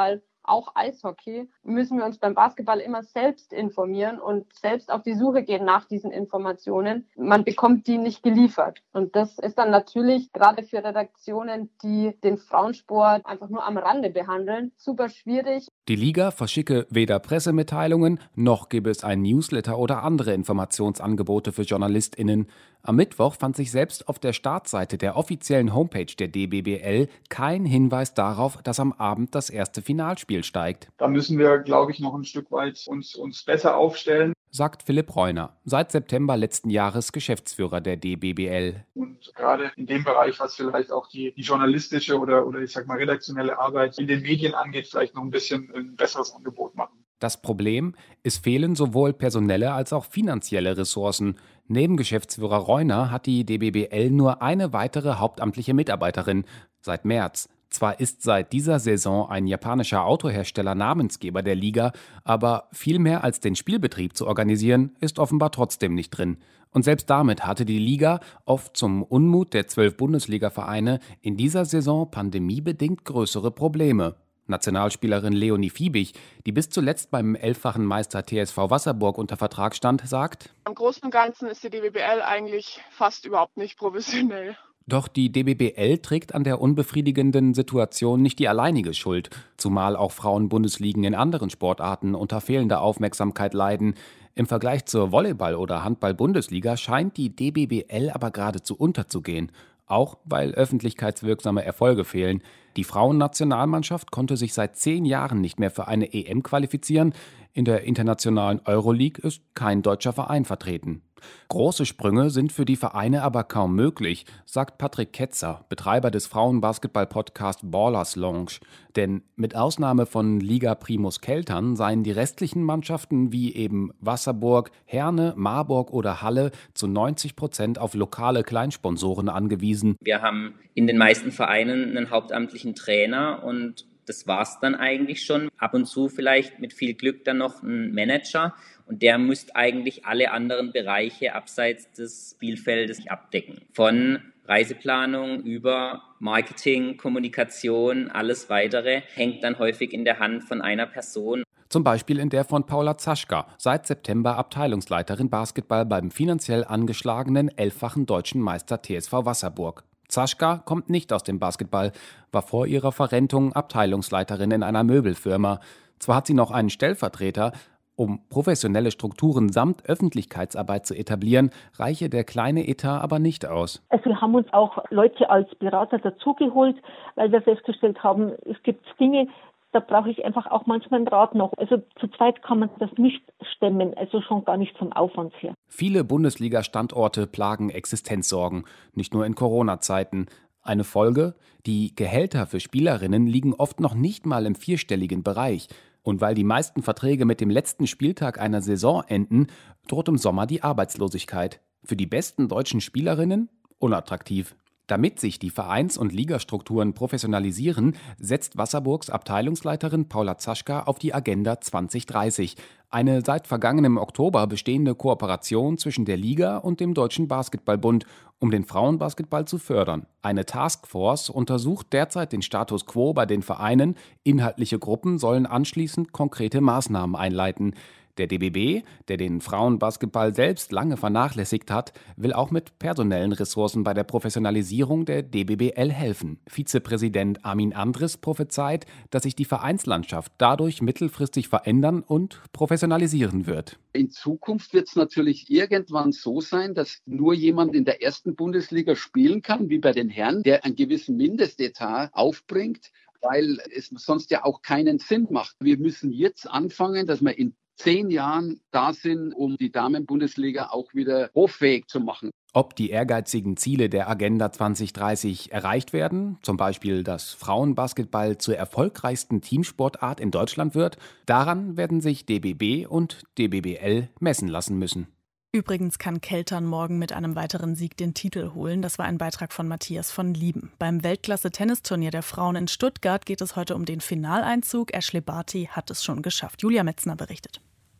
auch Eishockey, müssen wir uns beim Basketball immer selbst informieren und selbst auf die Suche gehen nach diesen Informationen. Man bekommt die nicht geliefert. Und das ist dann natürlich gerade für Redaktionen, die den Frauensport einfach nur am Rande behandeln, super schwierig. Die Liga verschicke weder Pressemitteilungen, noch gebe es ein Newsletter oder andere Informationsangebote für JournalistInnen. Am Mittwoch fand sich selbst auf der Startseite der offiziellen Homepage der DBBL kein Hinweis darauf, dass am Abend das erste Finalspiel steigt. Da müssen wir, glaube ich, noch ein Stück weit uns besser aufstellen, sagt Philipp Reuner, seit September letzten Jahres Geschäftsführer der DBBL. Und gerade in dem Bereich, was vielleicht auch die journalistische oder ich sag mal redaktionelle Arbeit in den Medien angeht, vielleicht noch ein bisschen ein besseres Angebot machen. Das Problem, es fehlen sowohl personelle als auch finanzielle Ressourcen. Neben Geschäftsführer Reuner hat die DBBL nur eine weitere hauptamtliche Mitarbeiterin seit März. Zwar ist seit dieser Saison ein japanischer Autohersteller Namensgeber der Liga, aber viel mehr als den Spielbetrieb zu organisieren, ist offenbar trotzdem nicht drin. Und selbst damit hatte die Liga, oft zum Unmut der 12 Bundesliga-Vereine, in dieser Saison pandemiebedingt größere Probleme. Nationalspielerin Leonie Fiebig, die bis zuletzt beim 11-fachen Meister TSV Wasserburg unter Vertrag stand, sagt: Im Großen und Ganzen ist die DBBL eigentlich fast überhaupt nicht professionell. Doch die DBBL trägt an der unbefriedigenden Situation nicht die alleinige Schuld, zumal auch Frauen-Bundesligen in anderen Sportarten unter fehlender Aufmerksamkeit leiden. Im Vergleich zur Volleyball- oder Handball-Bundesliga scheint die DBBL aber geradezu unterzugehen. Auch weil öffentlichkeitswirksame Erfolge fehlen. Die Frauennationalmannschaft konnte sich seit 10 Jahren nicht mehr für eine EM qualifizieren. In der internationalen Euroleague ist kein deutscher Verein vertreten. Große Sprünge sind für die Vereine aber kaum möglich, sagt Patrick Ketzer, Betreiber des Frauenbasketball-Podcasts Ballers Lounge. Denn mit Ausnahme von Liga Primus Keltern seien die restlichen Mannschaften wie eben Wasserburg, Herne, Marburg oder Halle zu 90% auf lokale Kleinsponsoren angewiesen. Wir haben in den meisten Vereinen einen hauptamtlichen Trainer und das war's dann eigentlich schon. Ab und zu vielleicht mit viel Glück dann noch ein Manager und der müsste eigentlich alle anderen Bereiche abseits des Spielfeldes abdecken. Von Reiseplanung über Marketing, Kommunikation, alles Weitere hängt dann häufig in der Hand von einer Person. Zum Beispiel in der von Paula Zaschka, seit September Abteilungsleiterin Basketball beim finanziell angeschlagenen 11-fachen deutschen Meister TSV Wasserburg. Zaschka kommt nicht aus dem Basketball, war vor ihrer Verrentung Abteilungsleiterin in einer Möbelfirma. Zwar hat sie noch einen Stellvertreter, um professionelle Strukturen samt Öffentlichkeitsarbeit zu etablieren, reiche der kleine Etat aber nicht aus. Also wir haben uns auch Leute als Berater dazugeholt, weil wir festgestellt haben, es gibt Dinge, da brauche ich einfach auch manchmal einen Rat noch. Also zu zweit kann man das nicht stemmen, also schon gar nicht vom Aufwand her. Viele Bundesliga-Standorte plagen Existenzsorgen, nicht nur in Corona-Zeiten. Eine Folge? Die Gehälter für Spielerinnen liegen oft noch nicht mal im 4-stelligen Bereich. Und weil die meisten Verträge mit dem letzten Spieltag einer Saison enden, droht im Sommer die Arbeitslosigkeit. Für die besten deutschen Spielerinnen unattraktiv. Damit sich die Vereins- und Ligastrukturen professionalisieren, setzt Wasserburgs Abteilungsleiterin Paula Zaschka auf die Agenda 2030. Eine seit vergangenem Oktober bestehende Kooperation zwischen der Liga und dem Deutschen Basketballbund, um den Frauenbasketball zu fördern. Eine Taskforce untersucht derzeit den Status quo bei den Vereinen. Inhaltliche Gruppen sollen anschließend konkrete Maßnahmen einleiten. Der DBB, der den Frauenbasketball selbst lange vernachlässigt hat, will auch mit personellen Ressourcen bei der Professionalisierung der DBBL helfen. Vizepräsident Armin Andres prophezeit, dass sich die Vereinslandschaft dadurch mittelfristig verändern und professionalisieren wird. In Zukunft wird es natürlich irgendwann so sein, dass nur jemand in der ersten Bundesliga spielen kann, wie bei den Herren, der einen gewissen Mindestetat aufbringt, weil es sonst ja auch keinen Sinn macht. Wir müssen jetzt anfangen, dass wir in 10 Jahren da sind, um die Damen-Bundesliga auch wieder hoffähig zu machen. Ob die ehrgeizigen Ziele der Agenda 2030 erreicht werden, zum Beispiel, dass Frauenbasketball zur erfolgreichsten Teamsportart in Deutschland wird, daran werden sich DBB und DBBL messen lassen müssen. Übrigens kann Keltern morgen mit einem weiteren Sieg den Titel holen. Das war ein Beitrag von Matthias von Lieben. Beim Weltklasse-Tennisturnier der Frauen in Stuttgart geht es heute um den Finaleinzug. Ashley Barty hat es schon geschafft. Julia Metzner berichtet.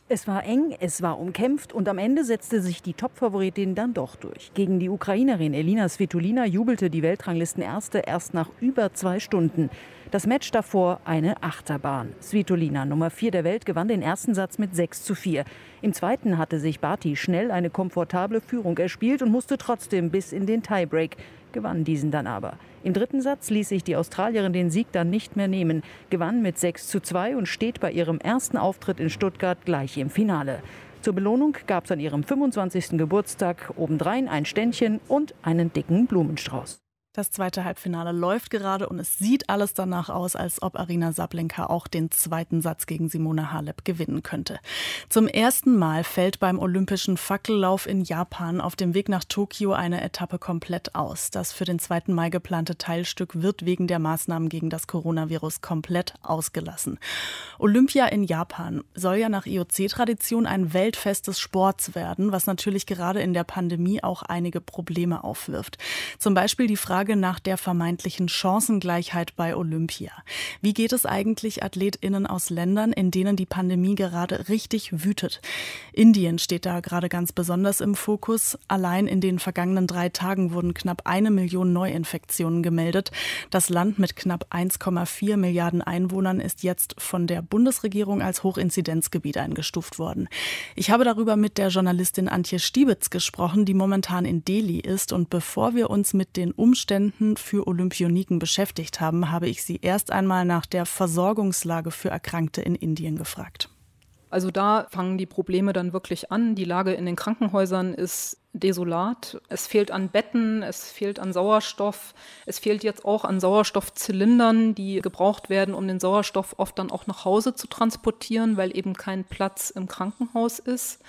Es war eng, es war umkämpft und am Ende setzte sich die Topfavoritin dann doch durch. Gegen die Ukrainerin Elina Svitolina jubelte die Weltranglistenerste erst nach über 2 Stunden. Das Match davor eine Achterbahn. Svitolina, Nummer 4 der Welt, gewann den ersten Satz mit 6:4. Im zweiten hatte sich Barty schnell eine komfortable Führung erspielt und musste trotzdem bis in den Tiebreak, gewann diesen dann aber. Im dritten Satz ließ sich die Australierin den Sieg dann nicht mehr nehmen, gewann mit 6:2 und steht bei ihrem ersten Auftritt in Stuttgart gleich im Finale. Zur Belohnung gab es an ihrem 25. Geburtstag obendrein ein Ständchen und einen dicken Blumenstrauß. Das zweite Halbfinale läuft gerade und es sieht alles danach aus, als ob Aryna Sabalenka auch den zweiten Satz gegen Simona Halep gewinnen könnte. Zum ersten Mal fällt beim Olympischen Fackellauf in Japan auf dem Weg nach Tokio eine Etappe komplett aus. Das für den 2. Mai geplante Teilstück wird wegen der Maßnahmen gegen das Coronavirus komplett ausgelassen. Olympia in Japan soll ja nach IOC-Tradition ein Weltfest des Sports werden, was natürlich gerade in der Pandemie auch einige Probleme aufwirft. Zum Beispiel die Frage nach der vermeintlichen Chancengleichheit bei Olympia. Wie geht es eigentlich AthletInnen aus Ländern, in denen die Pandemie gerade richtig wütet? Indien steht da gerade ganz besonders im Fokus. Allein in den vergangenen 3 Tagen wurden knapp 1 Million Neuinfektionen gemeldet. Das Land mit knapp 1,4 Milliarden Einwohnern ist jetzt von der Bundesregierung als Hochinzidenzgebiet eingestuft worden. Ich habe darüber mit der Journalistin Antje Stiebitz gesprochen, die momentan in Delhi ist. Und bevor wir uns mit den Umständen für Olympioniken beschäftigt haben, habe ich sie erst einmal nach der Versorgungslage für Erkrankte in Indien gefragt. Also da fangen die Probleme dann wirklich an. Die Lage in den Krankenhäusern ist desolat. Es fehlt an Betten, es fehlt an Sauerstoff. Es fehlt jetzt auch an Sauerstoffzylindern, die gebraucht werden, um den Sauerstoff oft dann auch nach Hause zu transportieren, weil eben kein Platz im Krankenhaus ist.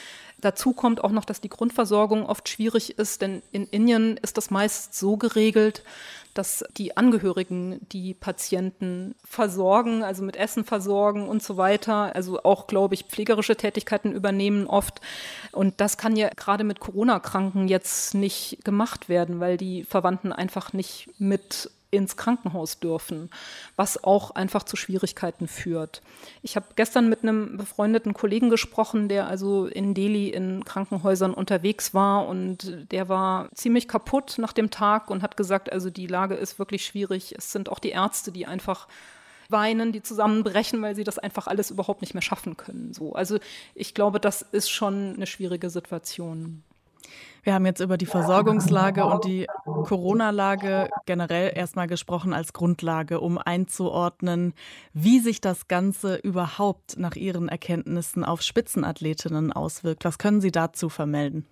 Dazu kommt auch noch, dass die Grundversorgung oft schwierig ist, denn in Indien ist das meist so geregelt, dass die Angehörigen die Patienten versorgen, also mit Essen versorgen und so weiter. Also auch, glaube ich, pflegerische Tätigkeiten übernehmen oft. Und das kann ja gerade mit Corona-Kranken jetzt nicht gemacht werden, weil die Verwandten einfach nicht mit ins Krankenhaus dürfen, was auch einfach zu Schwierigkeiten führt. Ich habe gestern mit einem befreundeten Kollegen gesprochen, der also in Delhi in Krankenhäusern unterwegs war und der war ziemlich kaputt nach dem Tag und hat gesagt, also die Lage ist wirklich schwierig. Es sind auch die Ärzte, die einfach weinen, die zusammenbrechen, weil sie das einfach alles überhaupt nicht mehr schaffen können. So. Also ich glaube, das ist schon eine schwierige Situation. Wir haben jetzt über die Versorgungslage und die Corona-Lage generell erstmal gesprochen als Grundlage, um einzuordnen, wie sich das Ganze überhaupt nach Ihren Erkenntnissen auf Spitzenathletinnen auswirkt. Was können Sie dazu vermelden?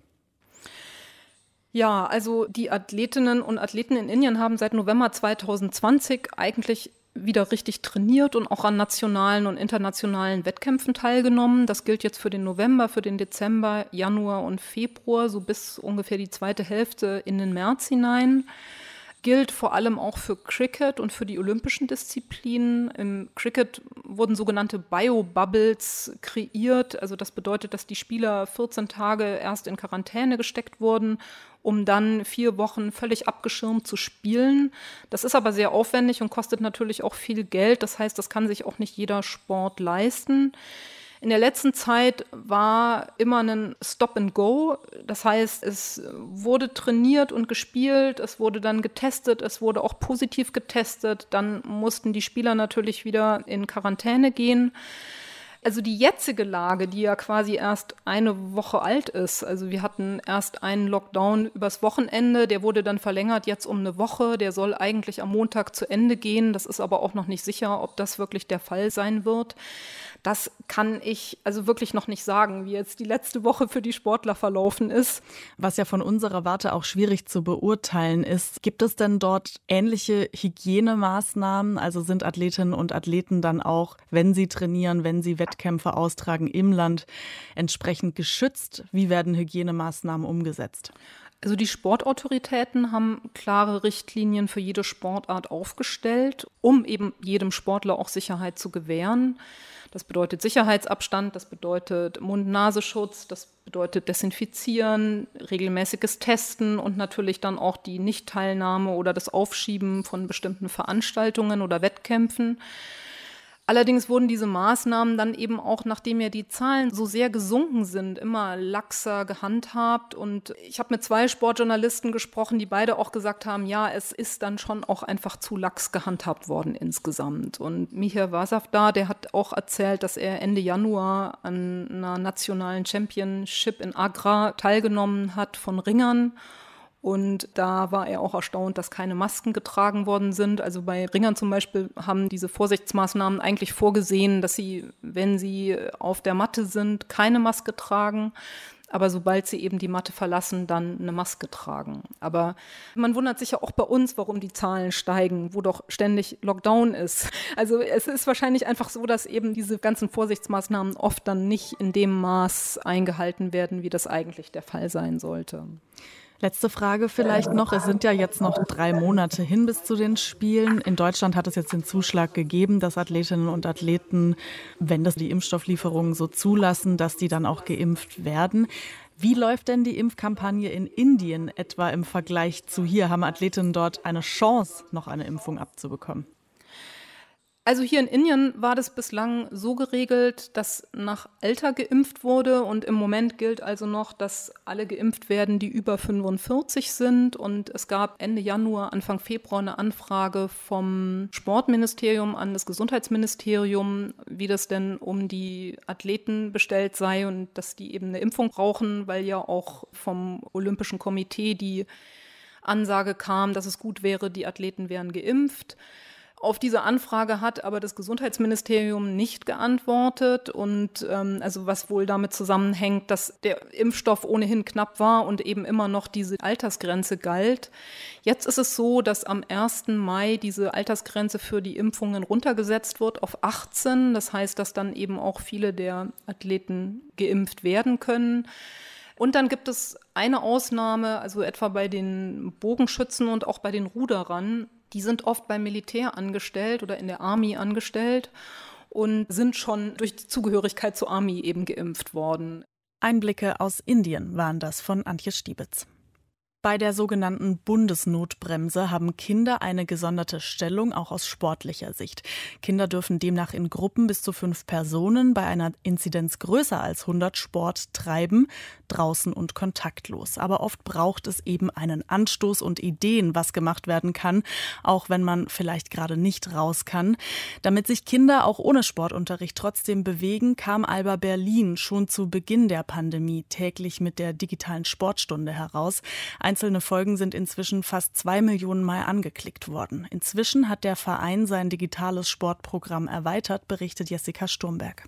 Ja, also die Athletinnen und Athleten in Indien haben seit November 2020 eigentlich wieder richtig trainiert und auch an nationalen und internationalen Wettkämpfen teilgenommen. Das gilt jetzt für den November, für den Dezember, Januar und Februar, so bis ungefähr die zweite Hälfte in den März hinein. Gilt vor allem auch für Cricket und für die olympischen Disziplinen. Im Cricket wurden sogenannte Bio-Bubbles kreiert. Also das bedeutet, dass die Spieler 14 Tage erst in Quarantäne gesteckt wurden, um dann 4 Wochen völlig abgeschirmt zu spielen. Das ist aber sehr aufwendig und kostet natürlich auch viel Geld. Das heißt, das kann sich auch nicht jeder Sport leisten. In der letzten Zeit war immer ein Stop and Go. Das heißt, es wurde trainiert und gespielt, es wurde dann getestet, es wurde auch positiv getestet. Dann mussten die Spieler natürlich wieder in Quarantäne gehen. Also die jetzige Lage, die ja quasi erst eine Woche alt ist, also wir hatten erst einen Lockdown übers Wochenende, der wurde dann verlängert jetzt um eine Woche, der soll eigentlich am Montag zu Ende gehen, das ist aber auch noch nicht sicher, ob das wirklich der Fall sein wird. Das kann ich also wirklich noch nicht sagen, wie jetzt die letzte Woche für die Sportler verlaufen ist. Was ja von unserer Warte auch schwierig zu beurteilen ist, gibt es denn dort ähnliche Hygienemaßnahmen? Also sind Athletinnen und Athleten dann auch, wenn sie trainieren, wenn sie Wettkämpfe austragen im Land, entsprechend geschützt? Wie werden Hygienemaßnahmen umgesetzt? Also die Sportautoritäten haben klare Richtlinien für jede Sportart aufgestellt, um eben jedem Sportler auch Sicherheit zu gewähren. Das bedeutet Sicherheitsabstand, das bedeutet Mund-Nasenschutz, das bedeutet Desinfizieren, regelmäßiges Testen und natürlich dann auch die Nichtteilnahme oder das Aufschieben von bestimmten Veranstaltungen oder Wettkämpfen. Allerdings wurden diese Maßnahmen dann eben auch, nachdem ja die Zahlen so sehr gesunken sind, immer laxer gehandhabt. Und ich habe mit 2 Sportjournalisten gesprochen, die beide auch gesagt haben, ja, es ist dann schon auch einfach zu lax gehandhabt worden insgesamt. Und Michael Wasavdar, der hat auch erzählt, dass er Ende Januar an einer nationalen Championship in Agra teilgenommen hat von Ringern. Und da war er auch erstaunt, dass keine Masken getragen worden sind. Also bei Ringern zum Beispiel haben diese Vorsichtsmaßnahmen eigentlich vorgesehen, dass sie, wenn sie auf der Matte sind, keine Maske tragen. Aber sobald sie eben die Matte verlassen, dann eine Maske tragen. Aber man wundert sich ja auch bei uns, warum die Zahlen steigen, wo doch ständig Lockdown ist. Also es ist wahrscheinlich einfach so, dass eben diese ganzen Vorsichtsmaßnahmen oft dann nicht in dem Maß eingehalten werden, wie das eigentlich der Fall sein sollte. Letzte Frage vielleicht noch. Es sind ja jetzt noch 3 Monate hin bis zu den Spielen. In Deutschland hat es jetzt den Zuschlag gegeben, dass Athletinnen und Athleten, wenn das die Impfstofflieferungen so zulassen, dass die dann auch geimpft werden. Wie läuft denn die Impfkampagne in Indien etwa im Vergleich zu hier? Haben Athletinnen dort eine Chance, noch eine Impfung abzubekommen? Also hier in Indien war das bislang so geregelt, dass nach Alter geimpft wurde und im Moment gilt also noch, dass alle geimpft werden, die über 45 sind. Und es gab Ende Januar, Anfang Februar eine Anfrage vom Sportministerium an das Gesundheitsministerium, wie das denn um die Athleten bestellt sei und dass die eben eine Impfung brauchen, weil ja auch vom Olympischen Komitee die Ansage kam, dass es gut wäre, die Athleten wären geimpft. Auf diese Anfrage hat aber das Gesundheitsministerium nicht geantwortet und also was wohl damit zusammenhängt, dass der Impfstoff ohnehin knapp war und eben immer noch diese Altersgrenze galt. Jetzt ist es so, dass am 1. Mai diese Altersgrenze für die Impfungen runtergesetzt wird auf 18. Das heißt, dass dann eben auch viele der Athleten geimpft werden können. Und dann gibt es eine Ausnahme, also etwa bei den Bogenschützen und auch bei den Ruderern. Die sind oft beim Militär angestellt oder in der Army angestellt und sind schon durch die Zugehörigkeit zur Army eben geimpft worden. Einblicke aus Indien waren das von Antje Stiebitz. Bei der sogenannten Bundesnotbremse haben Kinder eine gesonderte Stellung, auch aus sportlicher Sicht. Kinder dürfen demnach in Gruppen bis zu 5 Personen bei einer Inzidenz größer als 100 Sport treiben, draußen und kontaktlos. Aber oft braucht es eben einen Anstoß und Ideen, was gemacht werden kann, auch wenn man vielleicht gerade nicht raus kann. Damit sich Kinder auch ohne Sportunterricht trotzdem bewegen, kam Alba Berlin schon zu Beginn der Pandemie täglich mit der digitalen Sportstunde heraus. Einzelne Folgen sind inzwischen fast 2 Millionen Mal angeklickt worden. Inzwischen hat der Verein sein digitales Sportprogramm erweitert, berichtet Jessica Sturmberg.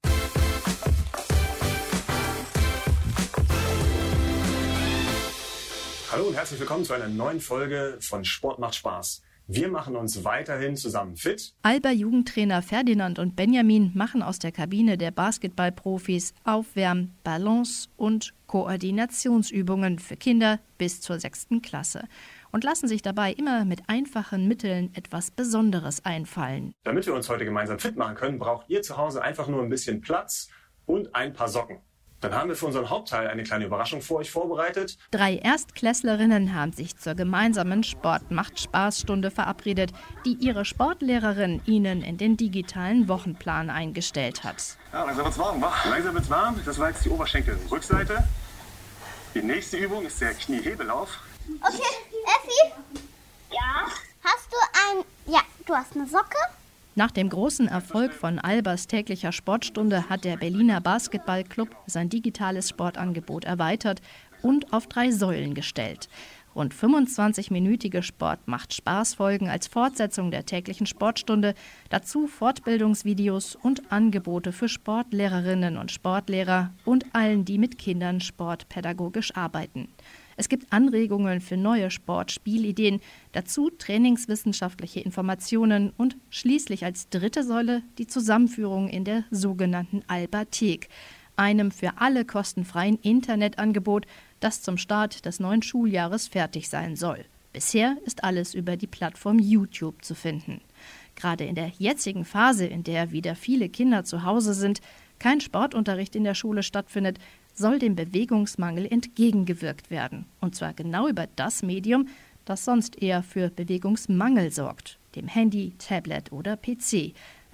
Hallo und herzlich willkommen zu einer neuen Folge von Sport macht Spaß. Wir machen uns weiterhin zusammen fit. Alba-Jugendtrainer Ferdinand und Benjamin machen aus der Kabine der Basketballprofis Aufwärm-, Balance- und Koordinationsübungen für Kinder bis zur 6. Klasse und lassen sich dabei immer mit einfachen Mitteln etwas Besonderes einfallen. Damit wir uns heute gemeinsam fit machen können, braucht ihr zu Hause einfach nur ein bisschen Platz und ein paar Socken. Dann haben wir für unseren Hauptteil eine kleine Überraschung für euch vorbereitet. 3 Erstklässlerinnen haben sich zur gemeinsamen Sport-macht-Spaß-Stunde verabredet, die ihre Sportlehrerin ihnen in den digitalen Wochenplan eingestellt hat. Ja, langsam wird's warm, wa? Langsam wird's warm. Das war jetzt die Oberschenkelrückseite. Die nächste Übung ist der Kniehebellauf. Okay, Effi? Ja? Hast du du hast eine Socke? Nach dem großen Erfolg von Albas täglicher Sportstunde hat der Berliner Basketballclub sein digitales Sportangebot erweitert und auf 3 Säulen gestellt. Rund 25-minütige Sport-macht-Spaß-Folgen als Fortsetzung der täglichen Sportstunde, dazu Fortbildungsvideos und Angebote für Sportlehrerinnen und Sportlehrer und allen, die mit Kindern sportpädagogisch arbeiten. Es gibt Anregungen für neue Sportspielideen, dazu trainingswissenschaftliche Informationen und schließlich als 3. Säule die Zusammenführung in der sogenannten Albathek, einem für alle kostenfreien Internetangebot, das zum Start des neuen Schuljahres fertig sein soll. Bisher ist alles über die Plattform YouTube zu finden. Gerade in der jetzigen Phase, in der wieder viele Kinder zu Hause sind, kein Sportunterricht in der Schule stattfindet, soll dem Bewegungsmangel entgegengewirkt werden. Und zwar genau über das Medium, das sonst eher für Bewegungsmangel sorgt, dem Handy, Tablet oder PC,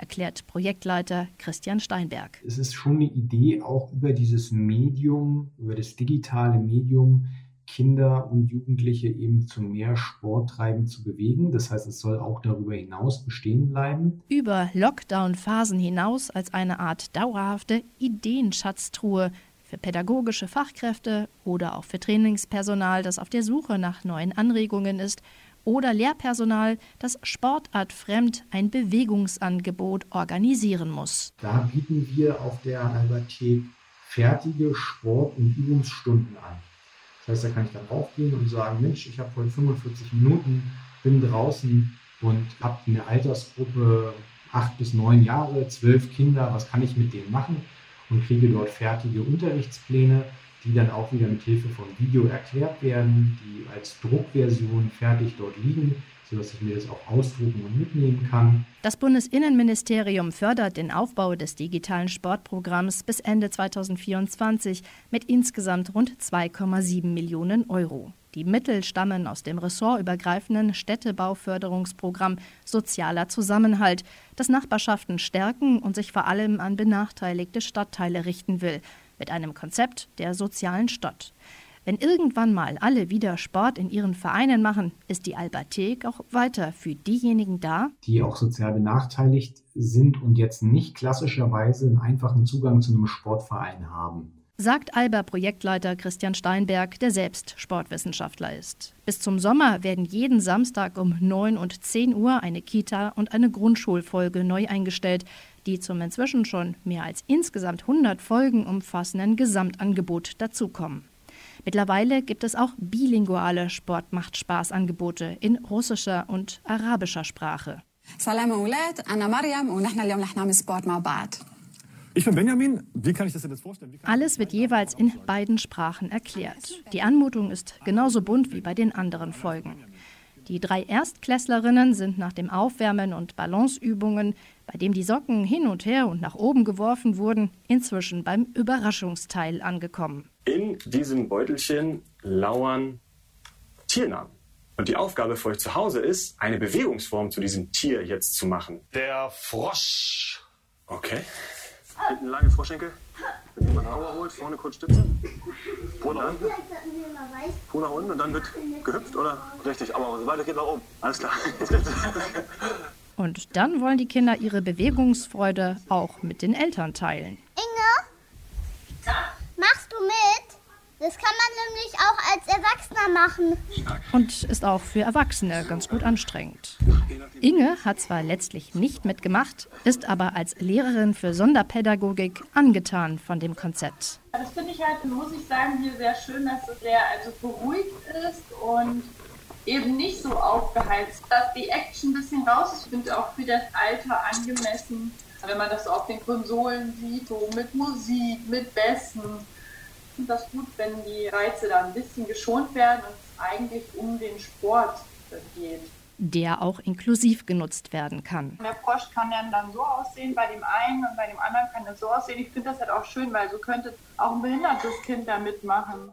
erklärt Projektleiter Christian Steinberg. Es ist schon eine Idee, auch über dieses Medium, über das digitale Medium, Kinder und Jugendliche eben zu mehr Sporttreiben zu bewegen. Das heißt, es soll auch darüber hinaus bestehen bleiben. Über Lockdown-Phasen hinaus als eine Art dauerhafte Ideenschatztruhe für pädagogische Fachkräfte oder auch für Trainingspersonal, das auf der Suche nach neuen Anregungen ist, oder Lehrpersonal, das sportartfremd ein Bewegungsangebot organisieren muss. Da bieten wir auf der Alberthek fertige Sport- und Übungsstunden an. Das heißt, da kann ich dann raufgehen und sagen, Mensch, ich habe heute 45 Minuten, bin draußen und habe eine Altersgruppe 8 bis 9 Jahre, 12 Kinder, was kann ich mit denen machen? Und kriege dort fertige Unterrichtspläne, die dann auch wieder mit Hilfe von Video erklärt werden, die als Druckversion fertig dort liegen, sodass ich mir das auch ausdrucken und mitnehmen kann. Das Bundesinnenministerium fördert den Aufbau des digitalen Sportprogramms bis Ende 2024 mit insgesamt rund 2,7 Millionen Euro. Die Mittel stammen aus dem ressortübergreifenden Städtebauförderungsprogramm Sozialer Zusammenhalt, das Nachbarschaften stärken und sich vor allem an benachteiligte Stadtteile richten will, mit einem Konzept der sozialen Stadt. Wenn irgendwann mal alle wieder Sport in ihren Vereinen machen, ist die Alberthek auch weiter für diejenigen da, die auch sozial benachteiligt sind und jetzt nicht klassischerweise einen einfachen Zugang zu einem Sportverein haben. Sagt Alba-Projektleiter Christian Steinberg, der selbst Sportwissenschaftler ist. Bis zum Sommer werden jeden Samstag um 9 und 10 Uhr eine Kita und eine Grundschulfolge neu eingestellt, die zum inzwischen schon mehr als insgesamt 100 Folgen umfassenden Gesamtangebot dazukommen. Mittlerweile gibt es auch bilinguale Sport-Macht-Spaß-Angebote in russischer und arabischer Sprache. Ich bin Benjamin. Wie kann ich das denn jetzt vorstellen? Alles wird jeweils in beiden Sprachen erklärt. Die Anmutung ist genauso bunt wie bei den anderen Folgen. Die 3 Erstklässlerinnen sind nach dem Aufwärmen und Balanceübungen, bei dem die Socken hin und her und nach oben geworfen wurden, inzwischen beim Überraschungsteil angekommen. In diesem Beutelchen lauern Tiernamen. Und die Aufgabe für euch zu Hause ist, eine Bewegungsform zu diesem Tier jetzt zu machen. Der Frosch. Okay. Hinten lange Froschenkel. Wenn man Power holt, vorne kurz stützen. Po nach unten. Po nach unten und dann wird gehüpft, oder? Richtig, aber weiter geht nach oben. Alles klar. Und dann wollen die Kinder ihre Bewegungsfreude auch mit den Eltern teilen. Inge, machst du mit? Das kann man nämlich auch als Erwachsener machen. Und ist auch für Erwachsene ganz gut anstrengend. Inge hat zwar letztlich nicht mitgemacht, ist aber als Lehrerin für Sonderpädagogik angetan von dem Konzept. Das finde ich halt, muss ich sagen, hier sehr schön, dass es sehr beruhigt ist und eben nicht so aufgeheizt, dass die Action ein bisschen raus ist. Ich finde auch für das Alter angemessen, wenn man das so auf den Konsolen sieht, so mit Musik, mit Bässen. Ich finde das gut, wenn die Reize da ein bisschen geschont werden und es eigentlich um den Sport geht. Der auch inklusiv genutzt werden kann. Der Frosch kann dann so aussehen bei dem einen und bei dem anderen kann er so aussehen. Ich finde das halt auch schön, weil so könnte auch ein behindertes Kind da mitmachen.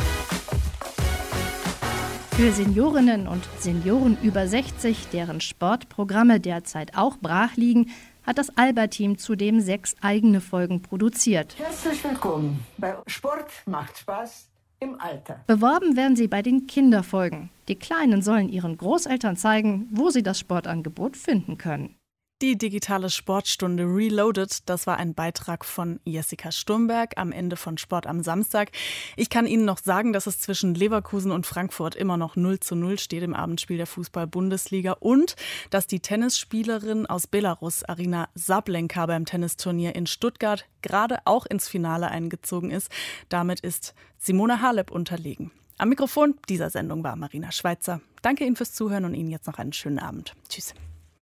Für Seniorinnen und Senioren über 60, deren Sportprogramme derzeit auch brach liegen, hat das Alba-Team zudem 6 eigene Folgen produziert. Herzlich willkommen bei Sport macht Spaß im Alter. Beworben werden sie bei den Kinderfolgen. Die Kleinen sollen ihren Großeltern zeigen, wo sie das Sportangebot finden können. Die digitale Sportstunde Reloaded, das war ein Beitrag von Jessica Sturmberg am Ende von Sport am Samstag. Ich kann Ihnen noch sagen, dass es zwischen Leverkusen und Frankfurt immer noch 0:0 steht im Abendspiel der Fußball-Bundesliga und dass die Tennisspielerin aus Belarus, Arina Sablenka, beim Tennisturnier in Stuttgart gerade auch ins Finale eingezogen ist. Damit ist Simona Halep unterlegen. Am Mikrofon dieser Sendung war Marina Schweitzer. Danke Ihnen fürs Zuhören und Ihnen jetzt noch einen schönen Abend. Tschüss.